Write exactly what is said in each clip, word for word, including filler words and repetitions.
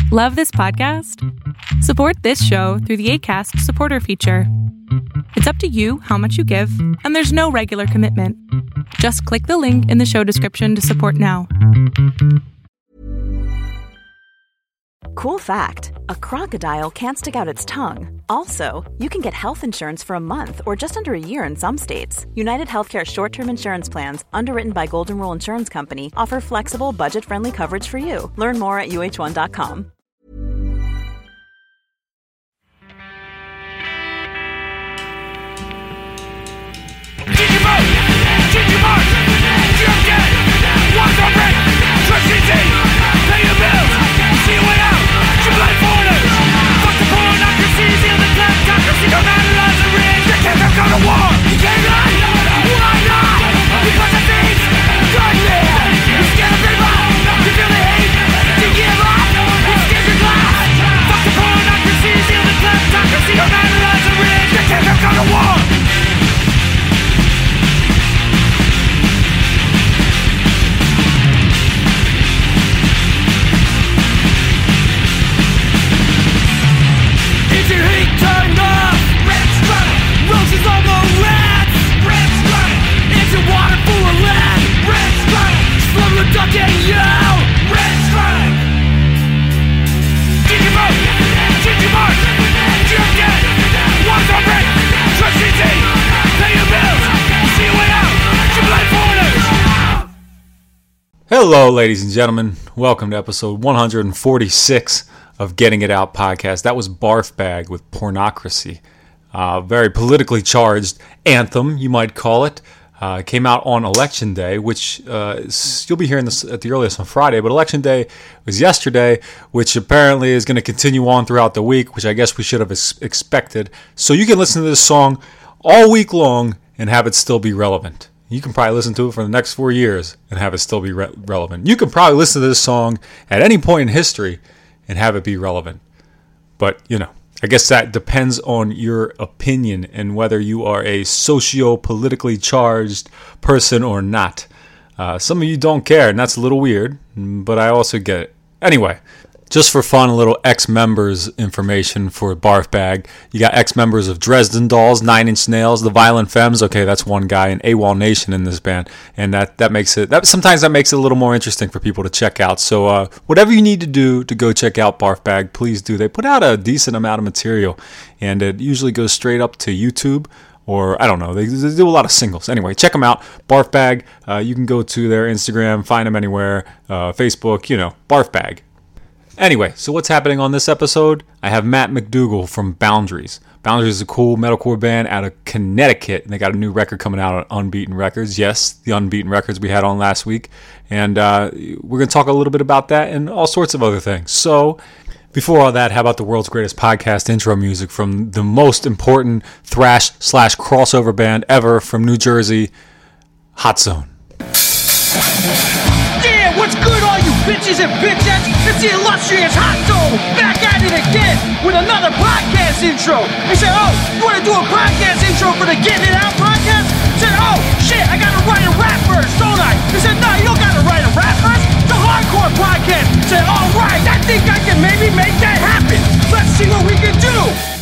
Love this podcast? Support this show through the Acast supporter feature. It's up to you how much you give, and there's no regular commitment. Just click the link in the show description to support now. Cool fact, a crocodile can't stick out its tongue. Also, you can get health insurance for a month or just under a year in some states. United Healthcare short-term insurance plans, underwritten by Golden Rule Insurance Company, offer flexible, budget-friendly coverage for you. Learn more at U H one dot com. Hello, ladies and gentlemen. Welcome to episode one forty-six of Getting It Out podcast. That was Barf Bag with Pornocracy. Uh, very politically charged anthem, you might call it. Uh, came out on Election Day, which uh, is, you'll be hearing this at the earliest on Friday, but Election Day was yesterday, which apparently is going to continue on throughout the week, which I guess we should have ex- expected. So you can listen to this song all week long and have it still be relevant. You can probably listen to it for the next four years and have it still be re- relevant. You can probably listen to this song at any point in history and have it be relevant. But, you know, I guess that depends on your opinion and whether you are a socio-politically charged person or not. Uh, some of you don't care, and that's a little weird, but I also get it. Anyway, just for fun, a little ex-members information for Barf Bag. You got ex-members of Dresden Dolls, Nine Inch Nails, The Violent Femmes. Okay, that's one guy, and AWOL Nation in this band, and that that makes it. That sometimes that makes it a little more interesting for people to check out. So uh, whatever you need to do to go check out Barf Bag, please do. They put out a decent amount of material, and it usually goes straight up to YouTube. Or, I don't know, they, they do a lot of singles. Anyway, check them out. Barf Bag. Uh, you can go to their Instagram, find them anywhere, uh, Facebook, you know, Barf Bag. Anyway, so what's happening on this episode? I have Matt McDougall from Boundaries. Boundaries is a cool metalcore band out of Connecticut, and they got a new record coming out on Unbeaten Records. Yes, the Unbeaten Records we had on last week. And uh, we're going to talk a little bit about that and all sorts of other things. So, before all that, how about the world's greatest podcast intro music from the most important thrash slash crossover band ever from New Jersey, Hot Zone. Yeah, what's good, all you bitches and bitches? It's the illustrious Hot Zone back at it again with another podcast intro. They said, oh, you want to do a podcast intro for the Getting It Out podcast? I said, oh, shit, I got to write a rap verse, don't I? They said, no, you don't got to write a rap verse. It's a hardcore podcast. I said, all right, I think I can maybe make that happen. Let's see what we can do.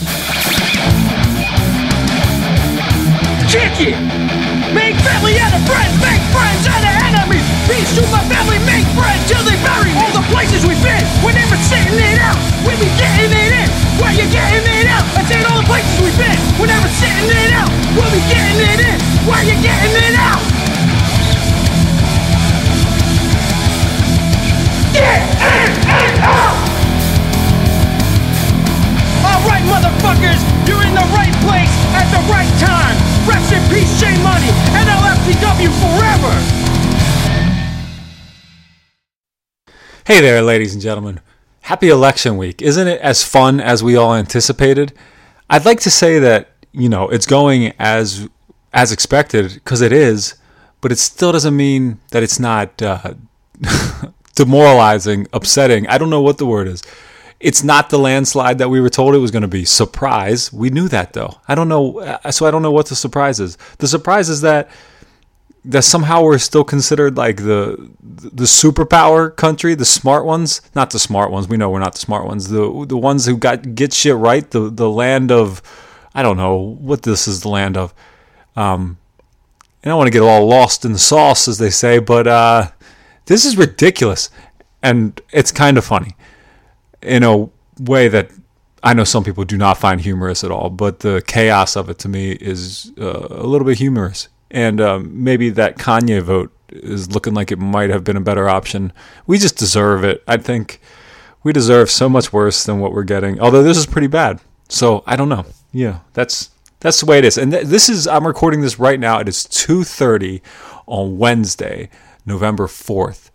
Kick it. Make family out of friends, make friends out of enemies. Peace to my family, make friends till they bury me. All the places we've been, we're never sitting it out. We be getting it in, where you getting it out? I said all the places we've been, we're never sitting it out. We'll be getting it in, where you getting it out? Get it out! Alright, motherfuckers, you're in the right place at the right time. Rest in peace, J Money, and L F T W forever! Hey there, ladies and gentlemen. Happy election week. Isn't it as fun as we all anticipated? I'd like to say that, you know, it's going as as expected, because it is, but it still doesn't mean that it's not uh, demoralizing, upsetting. I don't know what the word is. It's not the landslide that we were told it was going to be. Surprise. We knew that, though. I don't know. So I don't know what the surprise is. The surprise is that that somehow we're still considered like the the superpower country, the smart ones, not the smart ones. We know we're not the smart ones. The the ones who got get shit right. The the land of, I don't know what this is the land of. Um, I don't want to get all lost in the sauce, as they say, but uh, this is ridiculous, and it's kind of funny in a way that I know some people do not find humorous at all. But the chaos of it to me is uh, a little bit humorous. And um, maybe that Kanye vote is looking like it might have been a better option. We just deserve it. I think we deserve so much worse than what we're getting. Although this is pretty bad. So I don't know. Yeah, that's that's the way it is. And th- this is, I'm recording this right now. It is two thirty on Wednesday, November fourth.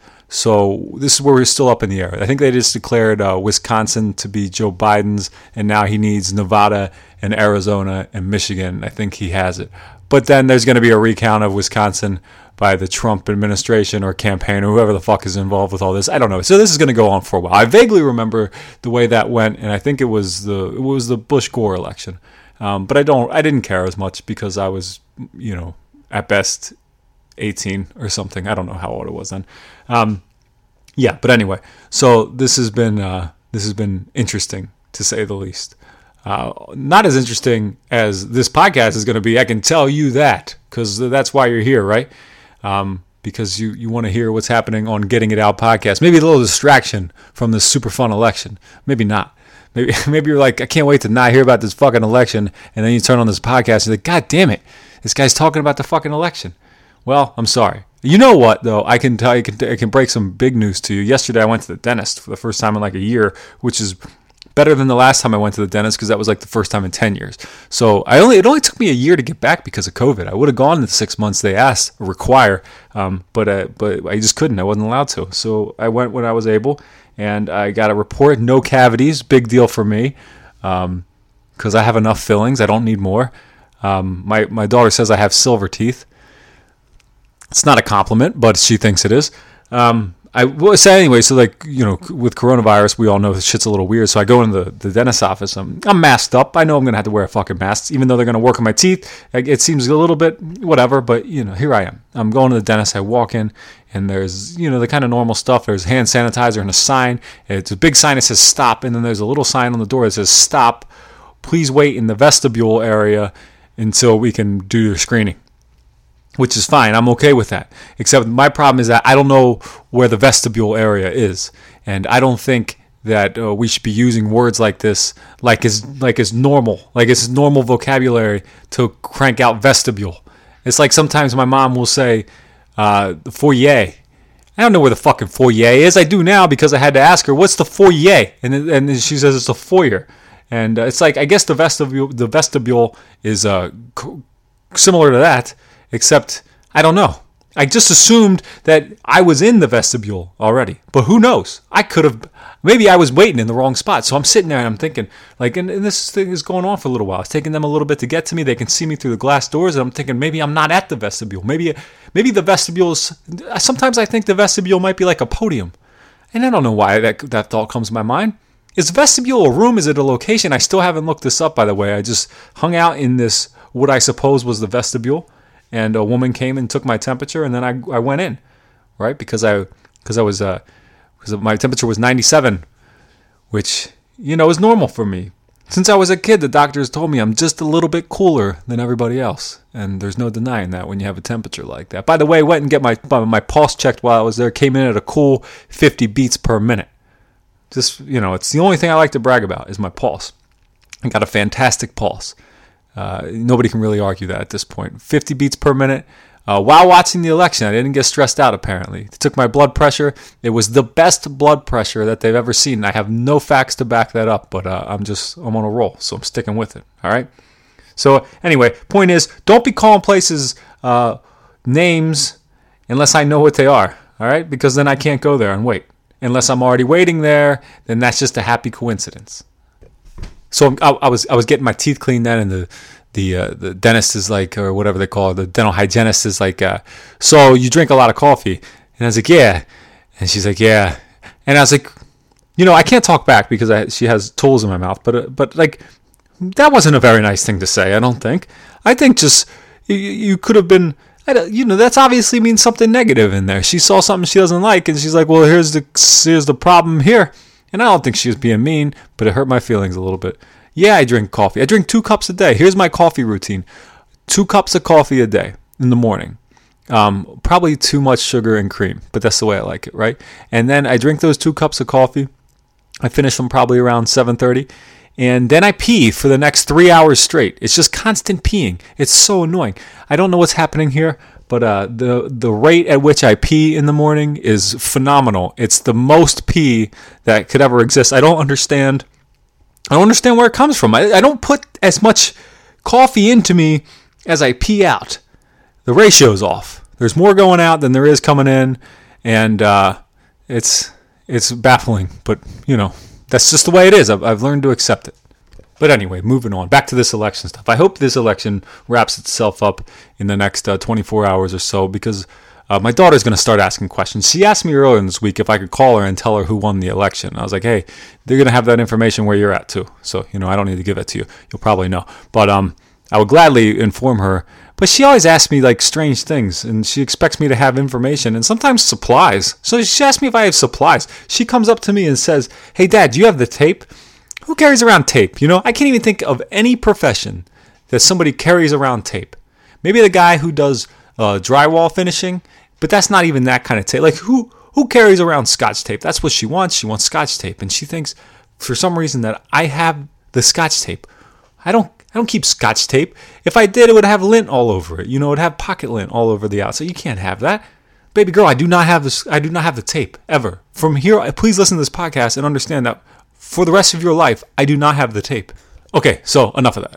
So this is where we're still up in the air. I think they just declared uh, Wisconsin to be Joe Biden's, and now he needs Nevada and Arizona and Michigan. I think he has it. But then there's going to be a recount of Wisconsin by the Trump administration or campaign or whoever the fuck is involved with all this. I don't know. So this is going to go on for a while. I vaguely remember the way that went, and I think it was the it was the Bush-Gore election. Um, but I don't. I didn't care as much because I was, you know, at best eighteen or something. I don't know how old it was then. Um, yeah. But anyway, so this has been uh, this has been interesting to say the least. Uh, not as interesting as this podcast is going to be. I can tell you that, because that's why you're here, right? Um, because you, you want to hear what's happening on Getting It Out podcast. Maybe a little distraction from this super fun election. Maybe not. Maybe maybe you're like, I can't wait to not hear about this fucking election. And then you turn on this podcast and you're like, God damn it, this guy's talking about the fucking election. Well, I'm sorry. You know what, though? I can tell you, I can break some big news to you. Yesterday, I went to the dentist for the first time in like a year, which is better than the last time I went to the dentist because that was like the first time in ten years. So I only it only took me a year to get back because of COVID. I would have gone in the six months they asked or require, um, but uh, but I just couldn't. I wasn't allowed to. So I went when I was able, and I got a report. No cavities. Big deal for me because um, I have enough fillings. I don't need more. Um, my my daughter says I have silver teeth. It's not a compliment, but she thinks it is. Um, I will say anyway, so like, you know, with coronavirus, we all know this shit's a little weird. So I go into the, the dentist's office. I'm, I'm masked up. I know I'm going to have to wear a fucking mask, even though they're going to work on my teeth. It seems a little bit whatever, but, you know, here I am. I'm going to the dentist. I walk in, and there's, you know, the kind of normal stuff. There's hand sanitizer and a sign. It's a big sign that says stop, and then there's a little sign on the door that says stop. Please wait in the vestibule area until we can do your screening. Which is fine. I'm okay with that. Except my problem is that I don't know where the vestibule area is. And I don't think that uh, we should be using words like this like it's, like it's normal. Like it's normal vocabulary to crank out vestibule. It's like sometimes my mom will say, uh, the foyer. I don't know where the fucking foyer is. I do now because I had to ask her, what's the foyer? And, and she says it's a foyer. And uh, it's like, I guess the vestibule, the vestibule is uh, c- similar to that. Except, I don't know. I just assumed that I was in the vestibule already. But who knows? I could have, maybe I was waiting in the wrong spot. So I'm sitting there and I'm thinking, like, and, and this thing is going on for a little while. It's taking them a little bit to get to me. They can see me through the glass doors. And I'm thinking, maybe I'm not at the vestibule. Maybe maybe the vestibule is, sometimes I think the vestibule might be like a podium. And I don't know why that, that thought comes to my mind. Is vestibule a room? Is it a location? I still haven't looked this up, by the way. I just hung out in this, what I suppose was the vestibule. And a woman came and took my temperature, and then I I went in, right? Because I because I was uh because my temperature was ninety-seven, which, you know, is normal for me. Since I was a kid, the doctors told me I'm just a little bit cooler than everybody else, and there's no denying that when you have a temperature like that. By the way, I went and get my my pulse checked while I was there. Came in at a cool fifty beats per minute. Just, you know, it's the only thing I like to brag about is my pulse. I got a fantastic pulse. Uh, nobody can really argue that at this point. fifty beats per minute. Uh, while watching the election, I didn't get stressed out, apparently. They took my blood pressure. It was the best blood pressure that they've ever seen. I have no facts to back that up, but uh, I'm just, I'm on a roll, so I'm sticking with it, all right? So anyway, point is, don't be calling places uh, names unless I know what they are, all right? Because then I can't go there and wait. Unless I'm already waiting there, then that's just a happy coincidence. So I, I was I was getting my teeth cleaned then, and the the uh, the dentist is like, or whatever they call it, the dental hygienist is like, uh, so you drink a lot of coffee? And I was like, yeah. And she's like, yeah. And I was like, you know, I can't talk back because I, she has tools in my mouth, but uh, but like, that wasn't a very nice thing to say, I don't think. I think just you, you could have been, I don't, you know, that's obviously means something negative in there. She saw something she doesn't like, and she's like, well, here's the here's the problem here. And I don't think she was being mean, but it hurt my feelings a little bit. Yeah, I drink coffee. I drink two cups a day. Here's my coffee routine. Two cups of coffee a day in the morning. Um, probably too much sugar and cream, but that's the way I like it, right? And then I drink those two cups of coffee. I finish them probably around seven thirty. And then I pee for the next three hours straight. It's just constant peeing. It's so annoying. I don't know what's happening here, but uh, the the rate at which I pee in the morning is phenomenal. It's the most pee that could ever exist. I don't understand. I don't understand where it comes from. I, I don't put as much coffee into me as I pee out. The ratio's off. There's more going out than there is coming in, and uh, it's it's baffling. But you know. That's just the way it is. I've, I've learned to accept it. But anyway, moving on. Back to this election stuff. I hope this election wraps itself up in the next uh, twenty-four hours or so, because uh, my daughter's going to start asking questions. She asked me earlier this week if I could call her and tell her who won the election. I was like, hey, they're going to have that information where you're at too. So, you know, I don't need to give it to you. You'll probably know. But um, I would gladly inform her. But she always asks me like strange things, and she expects me to have information and sometimes supplies. So she asked me if I have supplies. She comes up to me and says, hey, Dad, do you have the tape? Who carries around tape? You know, I can't even think of any profession that somebody carries around tape. Maybe the guy who does uh, drywall finishing, but that's not even that kind of tape. Like, who who carries around Scotch tape? That's what she wants. She wants Scotch tape, and she thinks for some reason that I have the Scotch tape. I don't. I don't keep Scotch tape. If I did, it would have lint all over it. You know, it would have pocket lint all over the outside. You can't have that. Baby girl, I do not have this. I do not have the tape, ever. From here, please listen to this podcast and understand that for the rest of your life, I do not have the tape. Okay, so enough of that.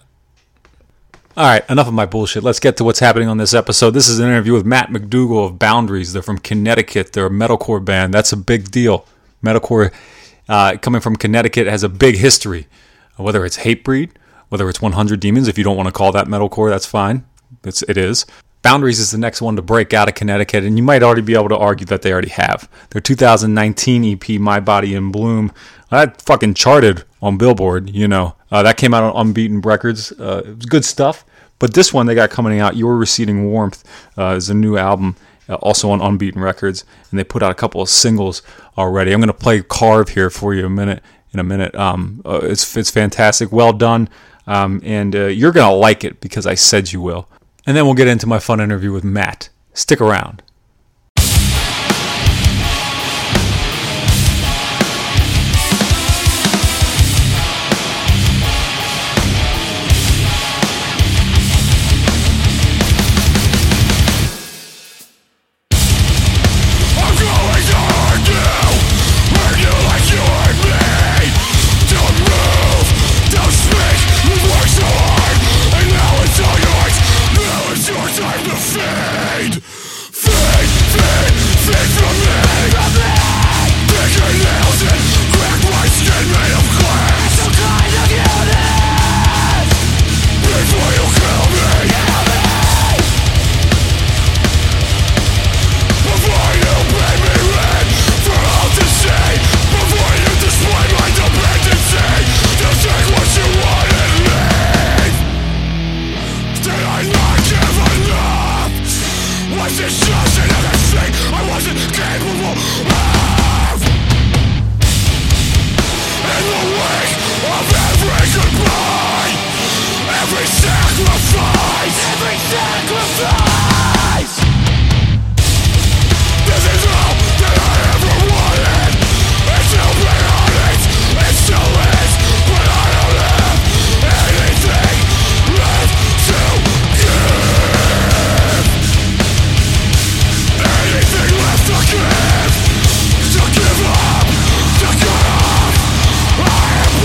All right, enough of my bullshit. Let's get to what's happening on this episode. This is an interview with Matt McDougall of Boundaries. They're from Connecticut. They're a metalcore band. That's a big deal. Metalcore, uh, coming from Connecticut, has a big history. Whether it's Hatebreed, whether it's one hundred Demons, if you don't want to call that metalcore, that's fine. It's, it is. Boundaries is the next one to break out of Connecticut, and you might already be able to argue that they already have. Their two thousand nineteen E P, My Body in Bloom, that fucking charted on Billboard, you know. Uh, that came out on Unbeaten Records. Uh, it was good stuff. But this one they got coming out, Your Receding Warmth, uh, is a new album, uh, also on Unbeaten Records, and they put out a couple of singles already. I'm going to play Carve here for you a minute, in a minute. Um, uh, it's, it's fantastic. Well done. Um, and uh, you're going to like it because I said you will. And then we'll get into my fun interview with Matt. Stick around.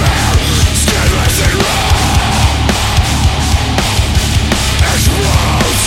Explode!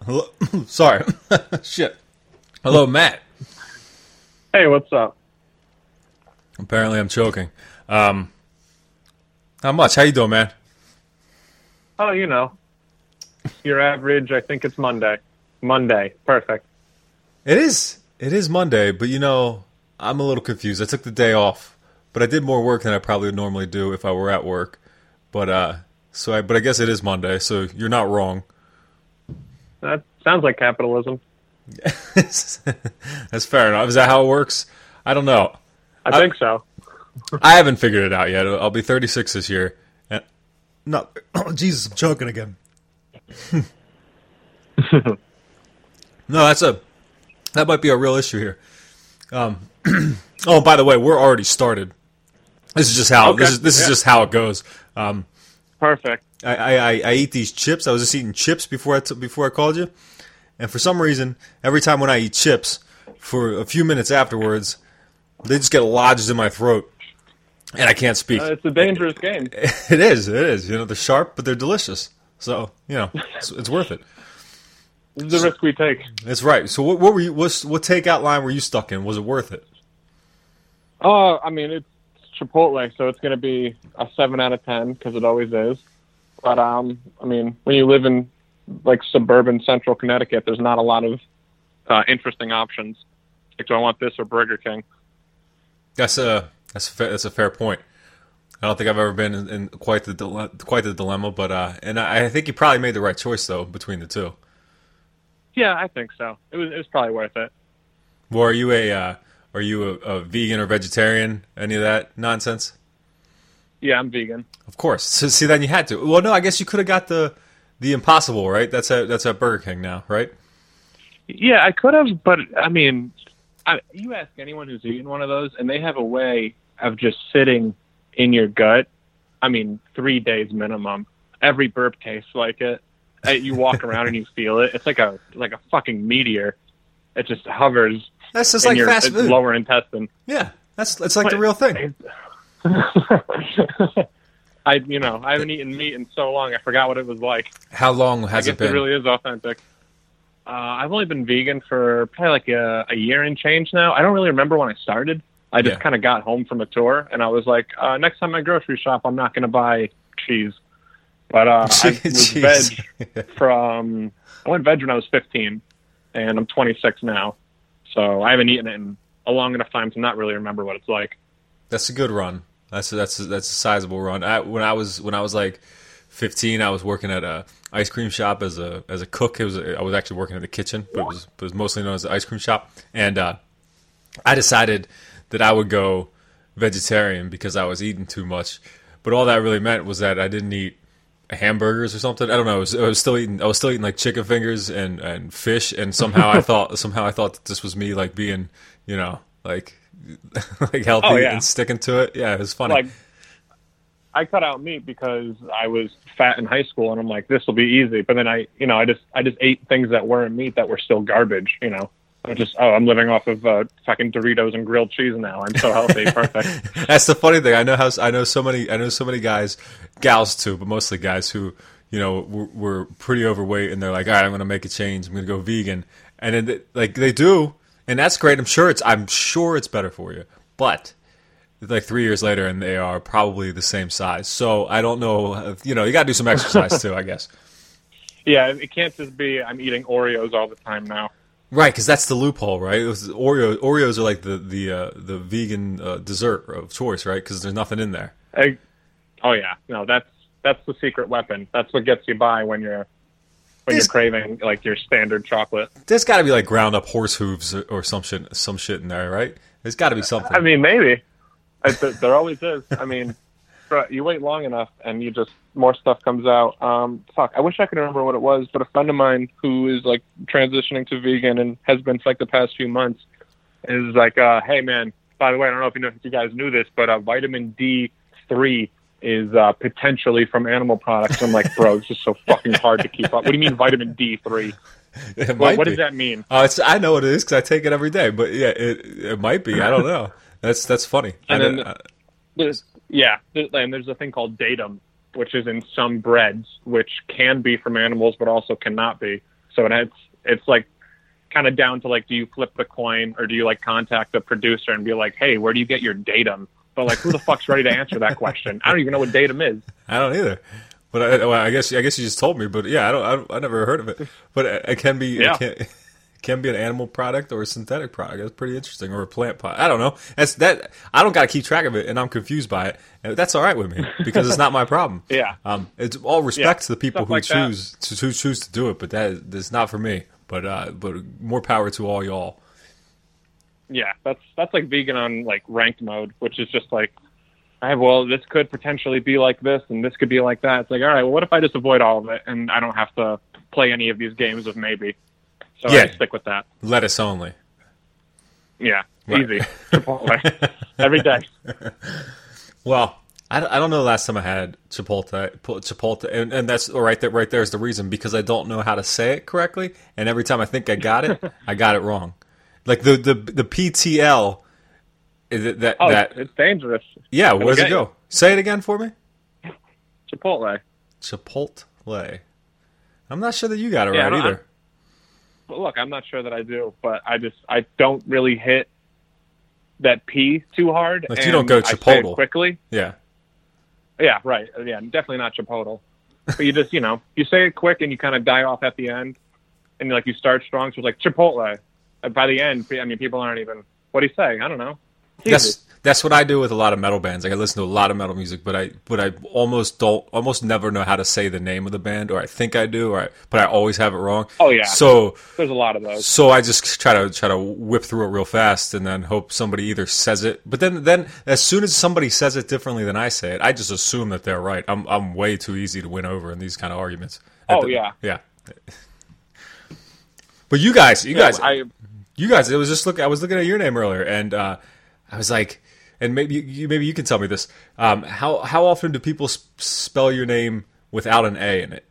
Hello? Sorry. Shit. Hello, Matt. Hey, what's up? Apparently I'm choking. Um, not much. How you doing, man? Oh, you know, your average, I think it's Monday. Monday. Perfect. It is. It is Monday, but you know, I'm a little confused. I took the day off, but I did more work than I probably would normally do if I were at work. But uh, so I, but I guess it is Monday, so you're not wrong. That sounds like capitalism. That's fair enough. Is that how it works? I don't know. I, I think so. I haven't figured it out yet. I'll be thirty-six this year. And no, oh, Jesus, I'm choking again. No, that's a that might be a real issue here. Um, oh, by the way, we're already started. This is just how Okay. this is this Yeah. is just how it goes. Um, Perfect. I, I, I I eat these chips. I was just eating chips before I t- before I called you, and for some reason, every time when I eat chips, for a few minutes afterwards, they just get lodged in my throat, and I can't speak. Uh, it's a dangerous game. It is. It is. You know, they're sharp, but they're delicious. So you know, it's, it's worth it. This is the risk we take. That's right. So what, what were you? What, what takeout line were you stuck in? Was it worth it? Oh, I mean, it's Chipotle, so it's going to be a seven out of ten because it always is. But um, I mean, when you live in like suburban central Connecticut, there's not a lot of uh, interesting options. Like, do I want this or Burger King? That's a that's a fair, that's a fair point. I don't think I've ever been in, in quite the dile- quite the dilemma, but uh, and I, I think you probably made the right choice though between the two. Yeah, I think so. It was it was probably worth it. Well, are you a uh, are you a, a vegan or vegetarian? Any of that nonsense? Yeah, I'm vegan. Of course. So see, then you had to. Well, no, I guess you could have got the the Impossible, right? That's at that's at Burger King now, right? Yeah, I could have, but I mean, I, you ask anyone who's eaten one of those, and they have a way of just sitting in your gut. I mean, three days minimum. Every burp tastes like it. Uh, You walk around and you feel it. It's like a like a fucking meteor. It just hovers That's just in like your fast food. lower intestine. Yeah, that's it's like the real thing. I, you know, I haven't eaten meat in so long. I forgot what it was like. How long I has guess it been? it really is authentic. Uh, I've only been vegan for probably like a, a year and change now. I don't really remember when I started. I just Yeah. kind of got home from a tour, and I was like, uh, next time I grocery shop, I'm not going to buy cheese. But uh, I was Cheese. veg from, I went veg when I was fifteen, and I'm twenty-six now. So I haven't eaten it in a long enough time to not really remember what it's like. That's a good run. That's a, that's a, that's a sizable run. I, when I was when I was like fifteen, I was working at a ice cream shop as a as a cook. It was a, I was actually working in the kitchen, but it was it was mostly known as an ice cream shop. And uh, I decided that I would go vegetarian because I was eating too much. But all that really meant was that I didn't eat hamburgers or something. I don't know. I was, I was still eating. I was still eating like chicken fingers and, and fish. And somehow I thought somehow I thought that this was me like being, you know, like like healthy Oh, yeah. and sticking to it. Yeah, it was funny. Like, I cut out meat because I was fat in high school, and I'm like, this will be easy. But then I, you know, I just I just ate things that weren't meat that were still garbage. You know, I just oh, I'm living off of uh, fucking Doritos and grilled cheese now. I'm so healthy, perfect. That's the funny thing. I know how I know so many. I know so many guys, gals too, but mostly guys who you know were, were pretty overweight, and they're like, all right, I'm going to make a change. I'm going to go vegan, and then they, like they do, and that's great. I'm sure it's I'm sure it's better for you, but like three years later, and they are probably the same size. So I don't know. You know, you got to do some exercise too, I guess. Yeah, it can't just be I'm eating Oreos all the time now. Right, because that's the loophole, right? It was Oreo, Oreos are like the the uh, the vegan uh, dessert of choice, right? Because there's nothing in there. I, oh yeah, no, that's that's the secret weapon. That's what gets you by when you're when This- you're craving like your standard chocolate. There's got to be like ground up horse hooves or, or some shit, some shit in there, right? There's got to be something. I mean, maybe. I, th- there always is. I mean, but you wait long enough, and you just more stuff comes out. Um, fuck, I wish I could remember what it was, but a friend of mine who is like transitioning to vegan and has been for like the past few months is like, uh, hey man, by the way, I don't know if you know if you guys knew this, but uh, vitamin D three is uh, potentially from animal products. I'm like, bro, it's just so fucking hard to keep up. What do you mean vitamin D three? It What, might what be. does that mean? Uh, it's, I know what it is because I take it every day. But yeah, it it might be. I don't know. That's that's funny. And I then- don't- uh, There's, yeah, there's, and there's a thing called datum, which is in some breads, which can be from animals, but also cannot be. So it's it's like kind of down to like, do you flip the coin or do you like contact the producer and be like, hey, where do you get your datum? But like, who the fuck's ready to answer that question? I don't even know what datum is. I don't either. But I, well, I guess I guess you just told me. But yeah, I don't. I, don't, I never heard of it. But it, it can be. Yeah. It can, it can be an animal product or a synthetic product. That's pretty interesting. Or a plant product. I don't know. That's that. I don't got to keep track of it, and I'm confused by it. And that's all right with me because it's not my problem. Yeah. Um. It's all respect Yeah. to the people Stuff who like choose to who choose to do it. But that that's not for me. But uh. But more power to all y'all. Yeah, that's that's like vegan on like ranked mode, which is just like, I have, well, this could potentially be like this, and this could be like that. It's like, all right, well, what if I just avoid all of it, and I don't have to play any of these games of maybe? So Yeah. I stick with that. Lettuce only. Yeah, Right. easy. Chipotle. Every day. Well, I, I don't know the last time I had Chipotle, Chipotle, and, and that's right there. Right there is the reason, because I don't know how to say it correctly, and every time I think I got it, I got it wrong. Like the the the P T L, is it that Oh, that it's, it's dangerous. yeah? It'll Where does it get go? you. Say it again for me. Chipotle. Chipotle. I'm not sure that you got it Yeah, right no, either. But look, I'm not sure that I do, but I just I don't really hit that P too hard. Like, you don't go and I say it Chipotle. quickly. Yeah. Yeah, right. Yeah, definitely not Chipotle. But you just, you know, you say it quick and you kind of die off at the end, and like you start strong. So it's like Chipotle. And by the end, I mean, people aren't even. What do you say? I don't know. It's That's easy. that's what I do with a lot of metal bands. Like I listen to a lot of metal music, but I but I almost don't almost never know how to say the name of the band, or I think I do, or I, but I always have it wrong. Oh, yeah. So There's a lot of those. so I just try to try to whip through it real fast, and then hope somebody either says it. But then then as soon as somebody says it differently than I say it, I just assume that they're right. I'm I'm way too easy to win over in these kind of arguments. Oh, At the- yeah. yeah. But you guys, you Yeah, guys, I, you guys, it was just look. I was looking at your name earlier, and uh, I was like, and maybe you, maybe you can tell me this. Um, how how often do people sp- spell your name without an A in it?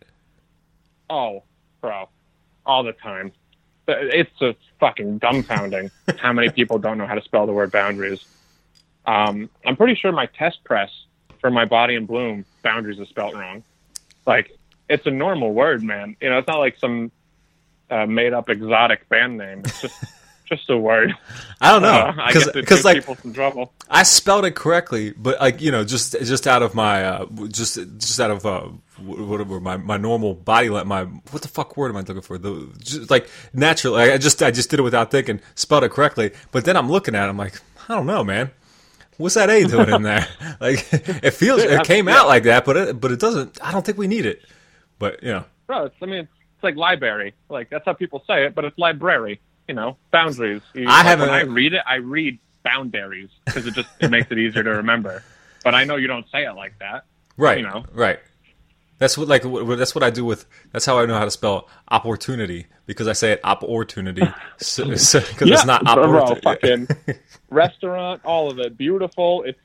oh, bro, all the time. It's just fucking dumbfounding how many people don't know how to spell the word boundaries. Um, I'm pretty sure my test press for my Body and Bloom, boundaries is spelled wrong. Like, it's a normal word, man. You know, it's not like some uh, made-up exotic band name. It's just just a word. I don't know, Uh, I guess it because gives like people some trouble. I spelled it correctly, but like you know, just just out of my uh, just just out of uh, whatever my, my normal body la- my what the fuck word am I looking for? The just like naturally, I just I just did it without thinking, spelled it correctly. But then I'm looking at it, I'm like, I don't know, man. What's that A doing in there? Like it feels it came out like that, but it, but it doesn't. I don't think we need it. But you know, Bro, it's, I mean, it's like library. Like, that's how people say it, but it's library. You know, boundaries. You, I like, haven't- When I read it, I read boundaries because it just it makes it easier to remember. But I know you don't say it like that. right, You know. right. That's what like what, that's what I do with. That's how I know how to spell opportunity, because I say it opportunity because so, so, 'cause it's not bro, opportunity. fucking restaurant, all of it, beautiful. It's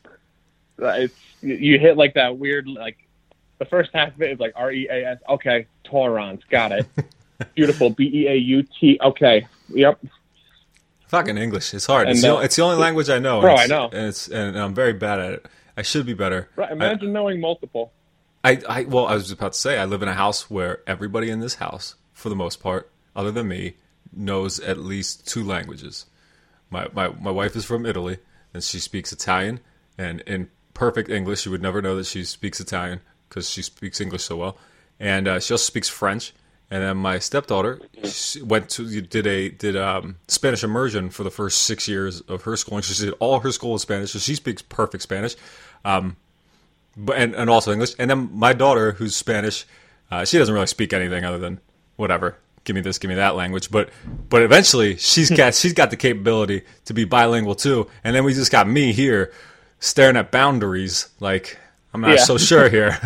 it's you you hit like that weird like the first half of it is like R E A S. Okay, Torrance, got it. Beautiful, B E A U T. Okay, yep. Fucking English, it's hard. It's, And, the, uh, it's the only language I know. bro, and I it's, know. and it's and I'm very bad at it. I should be better. Right, imagine knowing multiple. I, I well, I was about to say I live in a house where everybody in this house, for the most part, other than me, knows at least two languages. My my my wife is from Italy, and she speaks Italian, and in perfect English, you would never know that she speaks Italian because she speaks English so well. And uh, she also speaks French. And then my stepdaughter she went to did a did um, Spanish immersion for the first six years of her school, and she did all her school in Spanish, so she speaks perfect Spanish, um, but and, and also English. And then my daughter, who's Spanish, uh, she doesn't really speak anything other than whatever, give me this, give me that language. But but eventually she's got she's got the capability to be bilingual too. And then we just got me here staring at boundaries, like I'm not Yeah. so sure here.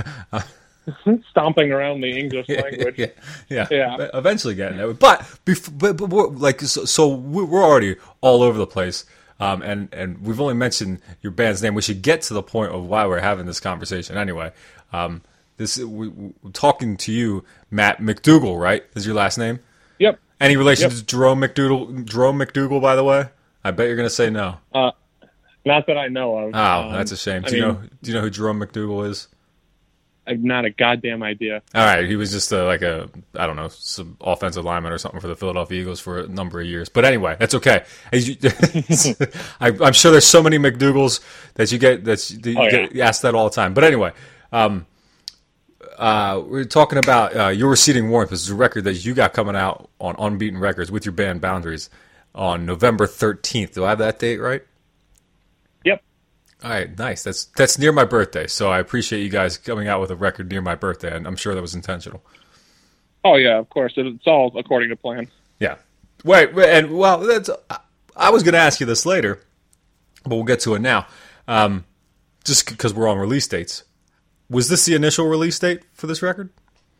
Stomping around the English language. yeah, yeah, Yeah. Eventually getting there, but, bef- but, but we're, like so, so we- we're already all over the place, um, and and we've only mentioned your band's name. We should get to the point of why we're having this conversation. Anyway, um, this we, we're talking to you, Matt McDougal, right? Is your last name? Yep. Any relation Yep. to Jerome McDougal? Jerome McDougal, by the way. I bet you're gonna say no. Uh, not that I know of. Oh, Um, that's a shame. I Do you mean, know? Do you know who Jerome McDougal is? I have not a goddamn idea. All right, he was just a, like a, I don't know, some offensive lineman or something for the Philadelphia Eagles for a number of years. But anyway, that's okay. As you, I, I'm sure there's so many McDougals that you get that you, Oh, get yeah. asked that all the time. But anyway, um, uh, we're talking about uh, Your Receding Warmth. This is a record that you got coming out on Unbeaten Records with your band Boundaries on November thirteenth. Do I have that date right? Yep. All right, nice. That's that's near my birthday, so I appreciate you guys coming out with a record near my birthday, and I'm sure that was intentional. Oh yeah, of course. It's all according to plan. Yeah. Wait, wait and well, that's. I was going to ask you this later, but we'll get to it now. Um, just because we're on release dates, was this the initial release date for this record?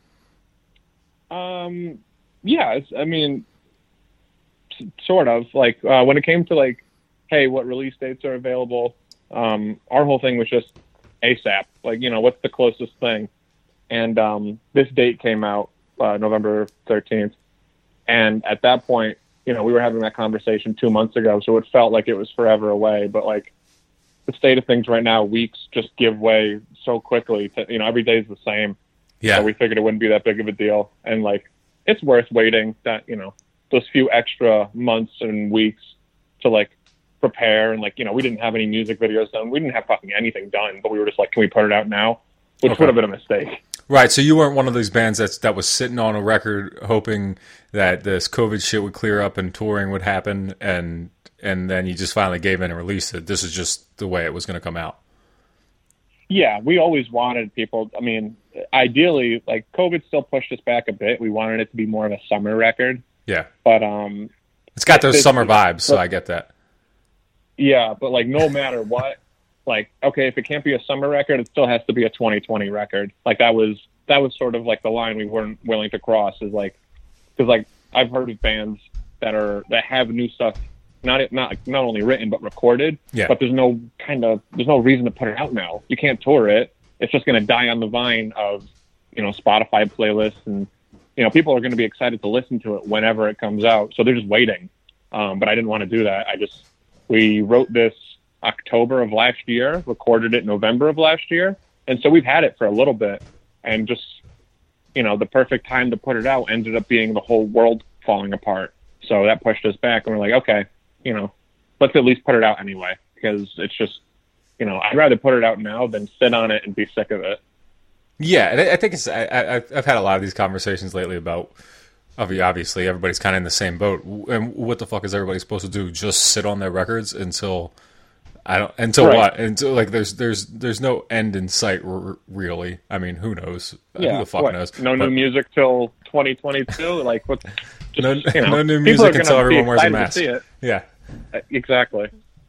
Um, yeah. It's, I mean, s- sort of. Like uh, when it came to like, hey, what release dates are available? Um, our whole thing was just ASAP. Like, you know, what's the closest thing? And um, this date came out uh, November thirteenth. And at that point, you know, we were having that conversation two months ago, so it felt like it was forever away. But, like, the state of things right now, weeks just give way so quickly. To, you know, every day is the same. Yeah. So we figured it wouldn't be that big of a deal. And, like, it's worth waiting that, you know, those few extra months and weeks to, like, prepare. And, like, you know, we didn't have any music videos done. We didn't have fucking anything done. But we were just like, can we put it out now? Which Okay. would have been a mistake. Right, so you weren't one of these bands that's, that was sitting on a record hoping that this COVID shit would clear up and touring would happen, and and then you just finally gave in and released it. This is just the way it was going to come out. Yeah, we always wanted people, I mean, ideally, like, COVID still pushed us back a bit. We wanted it to be more of a summer record. Yeah. But, um, It's got those It's- summer vibes, so but- I get that. yeah, but, like, no matter what, like, okay, if it can't be a summer record, it still has to be a twenty twenty record. Like, that was that was sort of like the line we weren't willing to cross. Is like, because like I've heard of bands that are that have new stuff, not not not only written but recorded. Yeah. But there's no kind of there's no reason to put it out now. You can't tour it. It's just going to die on the vine of, you know, Spotify playlists, and, you know, people are going to be excited to listen to it whenever it comes out. So they're just waiting. Um, but I didn't want to do that. I just we wrote this October of last year, recorded it November of last year. And so we've had it for a little bit, and just, you know, the perfect time to put it out ended up being the whole world falling apart. So that pushed us back, and we're like, okay, you know, let's at least put it out anyway, because it's just, you know, I'd rather put it out now than sit on it and be sick of it. Yeah, and I I think it's. I, I, I've had a lot of these conversations lately about. Obviously, everybody's kind of in the same boat. And what the fuck is everybody supposed to do? Just sit on their records until I don't. Until Right. what? Until like there's there's there's no end in sight, r- really. I mean, who knows? Who the fuck what, knows? No But new music till twenty twenty-two. Like, what? Just, No, you know, no new people music are gonna until be everyone wears a excited to mask. see it. Yeah, Uh, Exactly.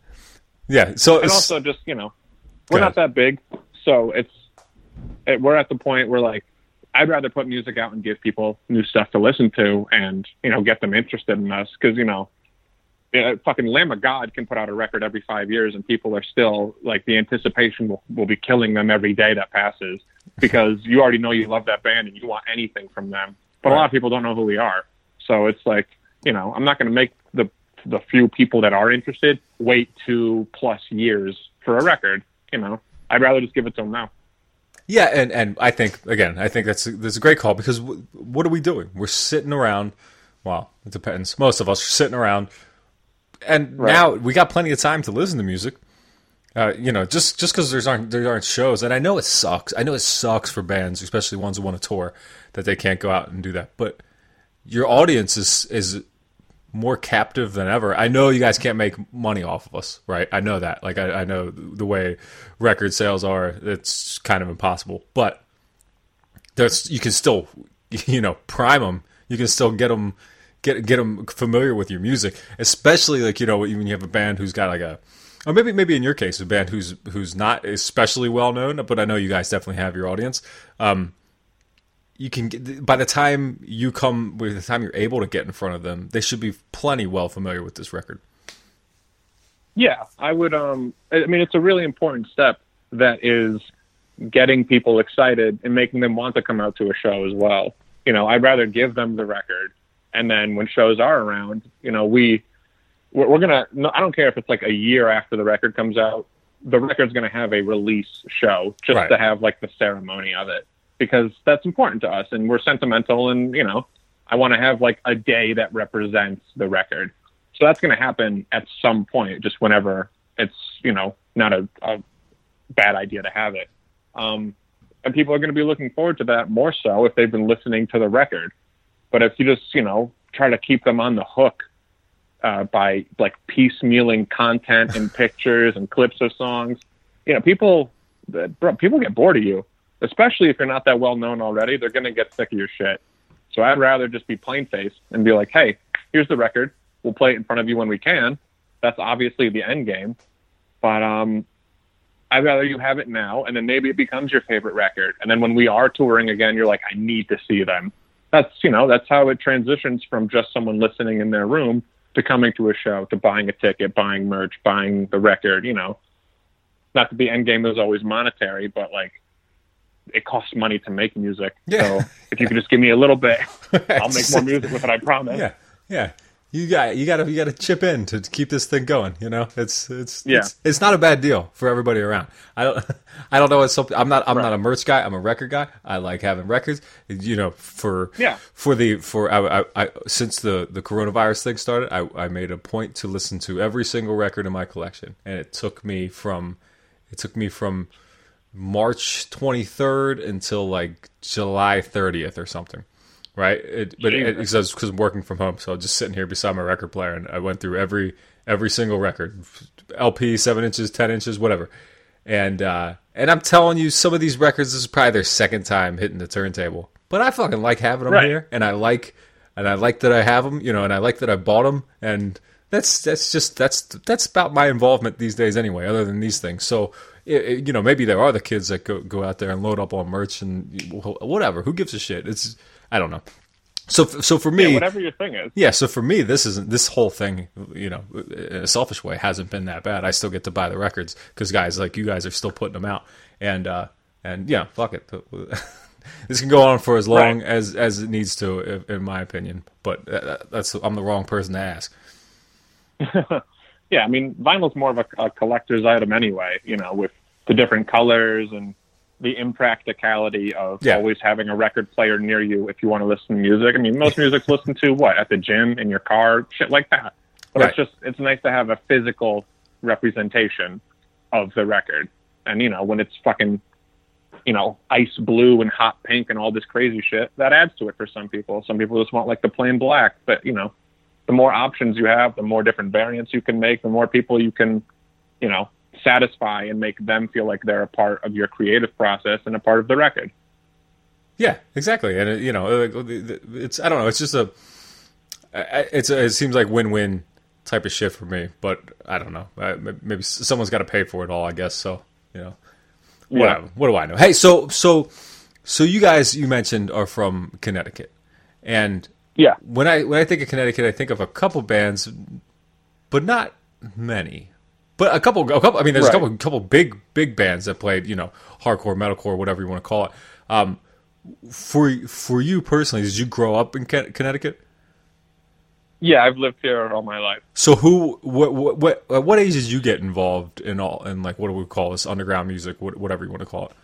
yeah. So And it's, also, just, you know, we're Go not that big, so it's it, we're at the point where, like, I'd rather put music out and give people new stuff to listen to, and, you know, get them interested in us, because, you know, yeah, fucking Lamb of God can put out a record every five years, and people are still, like, the anticipation will, will be killing them every day that passes, because you already know you love that band and you want anything from them. But a lot of people don't know who we are, so it's like, you know, I'm not going to make the the few people that are interested wait two plus years for a record. You know, I'd rather just give it to them now. yeah, and, and I think again, I think that's that's a great call, because w- what are we doing? We're sitting around. Well, it depends. Most of us are sitting around, and Right. now we got plenty of time to listen to music. Uh, you know, just just because there's aren't there aren't shows, and I know it sucks. I know it sucks for bands, especially ones who want to tour, that they can't go out and do that. But your audience is is more captive than ever. I know you guys can't make money off of us, right? I know that. Like I, I know the way record sales are, it's kind of impossible. But there's you can still, you know, prime them. You can still get them get get them familiar with your music, especially like, you know, when you have a band who's got like a, or maybe maybe in your case, a band who's who's not especially well known, but I know you guys definitely have your audience. Um, you can get, by the time you come, by the time you're able to get in front of them, they should be plenty well familiar with this record. Yeah, I would. Um, I mean, it's a really important step that is getting people excited and making them want to come out to a show as well. You know, I'd rather give them the record, and then when shows are around, you know, we we're, we're gonna. No, I don't care if it's like a year after the record comes out. the record's going to have a release show just Right. to have like the ceremony of it, because that's important to us and we're sentimental, and, you know, I want to have like a day that represents the record. So that's going to happen at some point, just whenever it's, you know, not a, a bad idea to have it. Um, and people are going to be looking forward to that more so if they've been listening to the record. But if you just, you know, try to keep them on the hook uh, by like piecemealing content and pictures and clips of songs, you know, people, bro, people get bored of you, especially if you're not that well known already. They're going to get sick of your shit. So I'd rather just be plain faced and be like, hey, here's the record. We'll play it in front of you when we can. That's obviously the end game. But um, I'd rather you have it now, and then maybe it becomes your favorite record. And then when we are touring again, you're like, I need to see them. That's, you know, that's how it transitions from just someone listening in their room to coming to a show, to buying a ticket, buying merch, buying the record, you know. Not that the end game is always monetary, but like, it costs money to make music. Yeah. So if you could just give me a little bit, I'll make more music with it, I promise. Yeah, yeah. You got you got to you got to chip in to keep this thing going. You know, it's it's Yeah. it's, it's not a bad deal for everybody around. I don't I don't know. It's something. I'm not I'm Right. not a merch guy. I'm a record guy. I like having records. You know, for Yeah. for the for I, I, I since the the coronavirus thing started, I I made a point to listen to every single record in my collection, and it took me from it took me from March twenty-third until like July thirtieth or something. Right, it, but it, because I'm working from home, so I'm just sitting here beside my record player, and I went through every every single record, L P, seven inches, ten inches, whatever, and uh, and I'm telling you, some of these records, this is probably their second time hitting the turntable, but I fucking like having them Right. here, and I like and I like that I have them, you know, and I like that I bought them, and that's that's just that's that's about my involvement these days anyway, other than these things. So it, it, you know, maybe there are the kids that go go out there and load up on merch and whatever. Who gives a shit? It's I don't know. So, so for me, Yeah, whatever your thing is. yeah. So for me, this isn't this whole thing. You know, in a selfish way, hasn't been that bad. I still get to buy the records because guys like you guys are still putting them out, and uh, and yeah, fuck it. This can go on for as long Right. as as it needs to, in my opinion. But that's I'm the wrong person to ask. Yeah, I mean, vinyl's more of a, a collector's item anyway. You know, with the different colors and the impracticality of Yeah. always having a record player near you if you want to listen to music. I mean, most music's listened to what, at the gym, in your car, shit like that. But Right. it's just, it's nice to have a physical representation of the record. And, you know, when it's fucking, you know, ice blue and hot pink and all this crazy shit, that adds to it for some people. Some people just want like the plain black. But, you know, the more options you have, the more different variants you can make, the more people you can, you know, satisfy and make them feel like they're a part of your creative process and a part of the record. Yeah, exactly. And it, you know, it's I don't know. It's just a it's a, it seems like win-win type of shit for me. But I don't know. Maybe someone's got to pay for it all. I guess so. You know, whatever. Yeah. What do I know? Hey, so so so you guys you mentioned are from Connecticut, and Yeah. when I when I think of Connecticut, I think of a couple bands, but not many. But a couple, a couple. I mean, there's Right. a couple, couple big, big bands that played, you know, hardcore, metalcore, whatever you want to call it. Um, for for you personally, did you grow up in Con- Connecticut? Yeah, I've lived here all my life. So who, what, what, what, at what age did you get involved in all, in like what do we call this, underground music, what, whatever you want to call it?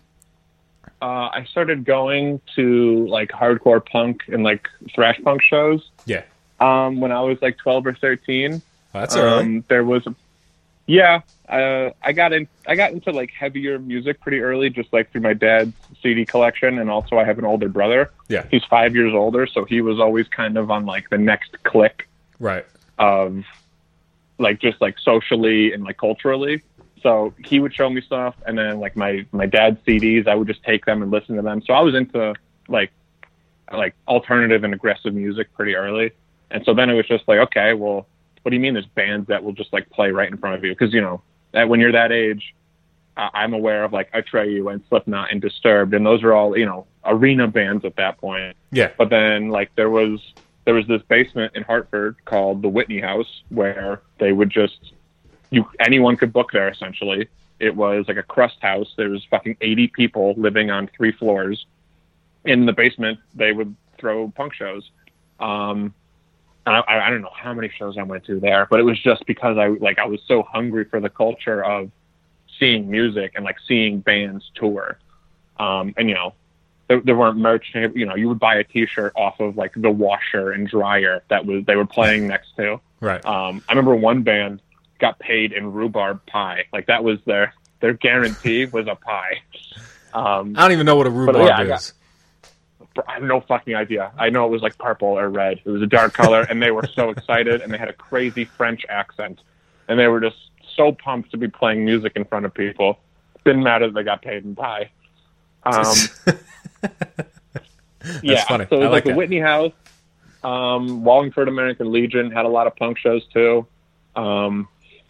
Uh, I started going to like hardcore punk and like thrash punk shows Yeah, um, when I was like twelve or thirteen. oh, that's early. Um, there was, a, yeah, uh, I got in, I got into like heavier music pretty early, just like through my dad's C D collection, and also I have an older brother. Yeah, He's five years older, so he was always kind of on like the next click right. of like just like socially and like culturally. So he would show me stuff, and then like my my dad's C Ds, I would just take them and listen to them. So I was into like like alternative and aggressive music pretty early, and so then it was just like, okay, well, what do you mean there's bands that will just like play right in front of you? Because you know that when you're that age, uh, I'm aware of like Atreyu and Slipknot and Disturbed, and those are all, you know, arena bands at that point. Yeah, But then like there was there was this basement in Hartford called the Whitney House where they would just you anyone could book there essentially. It was like a crust house. There was fucking eighty people living on three floors. In the basement, they would throw punk shows. Um, and I, I don't know how many shows I went to there, but it was just because I like I was so hungry for the culture of seeing music and like seeing bands tour. Um, and you know, there, there weren't merch. You know, you would buy a T-shirt off of like the washer and dryer that was they were playing next to. Right. Um, I remember one band got paid in rhubarb pie. Like that was their their guarantee was a pie. Um, I don't even know what a rhubarb yeah, is. I have no fucking idea. I know it was like purple or red. It was a dark color, and they were so excited, and they had a crazy French accent, and they were just so pumped to be playing music in front of people. Didn't matter that they got paid in pie. Um, yeah, funny. so it was I like, like the that. Whitney House, um, Wallingford American Legion had a lot of punk shows too. Um,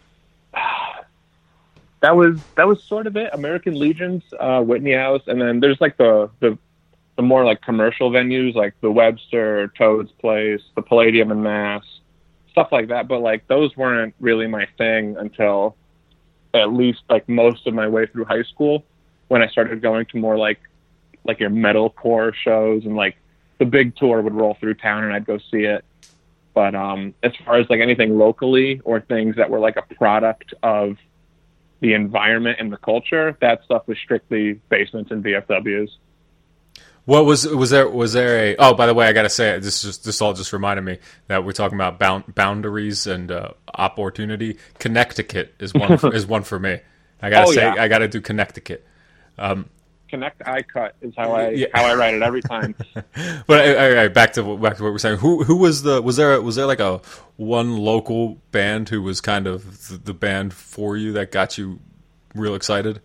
that was that was sort of it. American Legion's uh, Whitney House, and then there's like the the the more like commercial venues like the Webster, Toad's Place, the Palladium in Mass, stuff like that. But like those weren't really my thing until at least like most of my way through high school, when I started going to more like like your metalcore shows, and like the big tour would roll through town and I'd go see it. But um, as far as like anything locally or things that were like a product of the environment and the culture, that stuff was strictly basements and V F Ws. What was was there was there a oh by the way I gotta say this just this all just reminded me that we're talking about bound, boundaries and uh, opportunity. Connecticut is one for, is one for me. I gotta Oh, say yeah. I gotta do Connecticut. Um, Connect I cut is how I Yeah. how I write it every time. but all right, all right, back to back to what we're saying. Who who was the was there was there like a one local band who was kind of the, the band for you that got you real excited?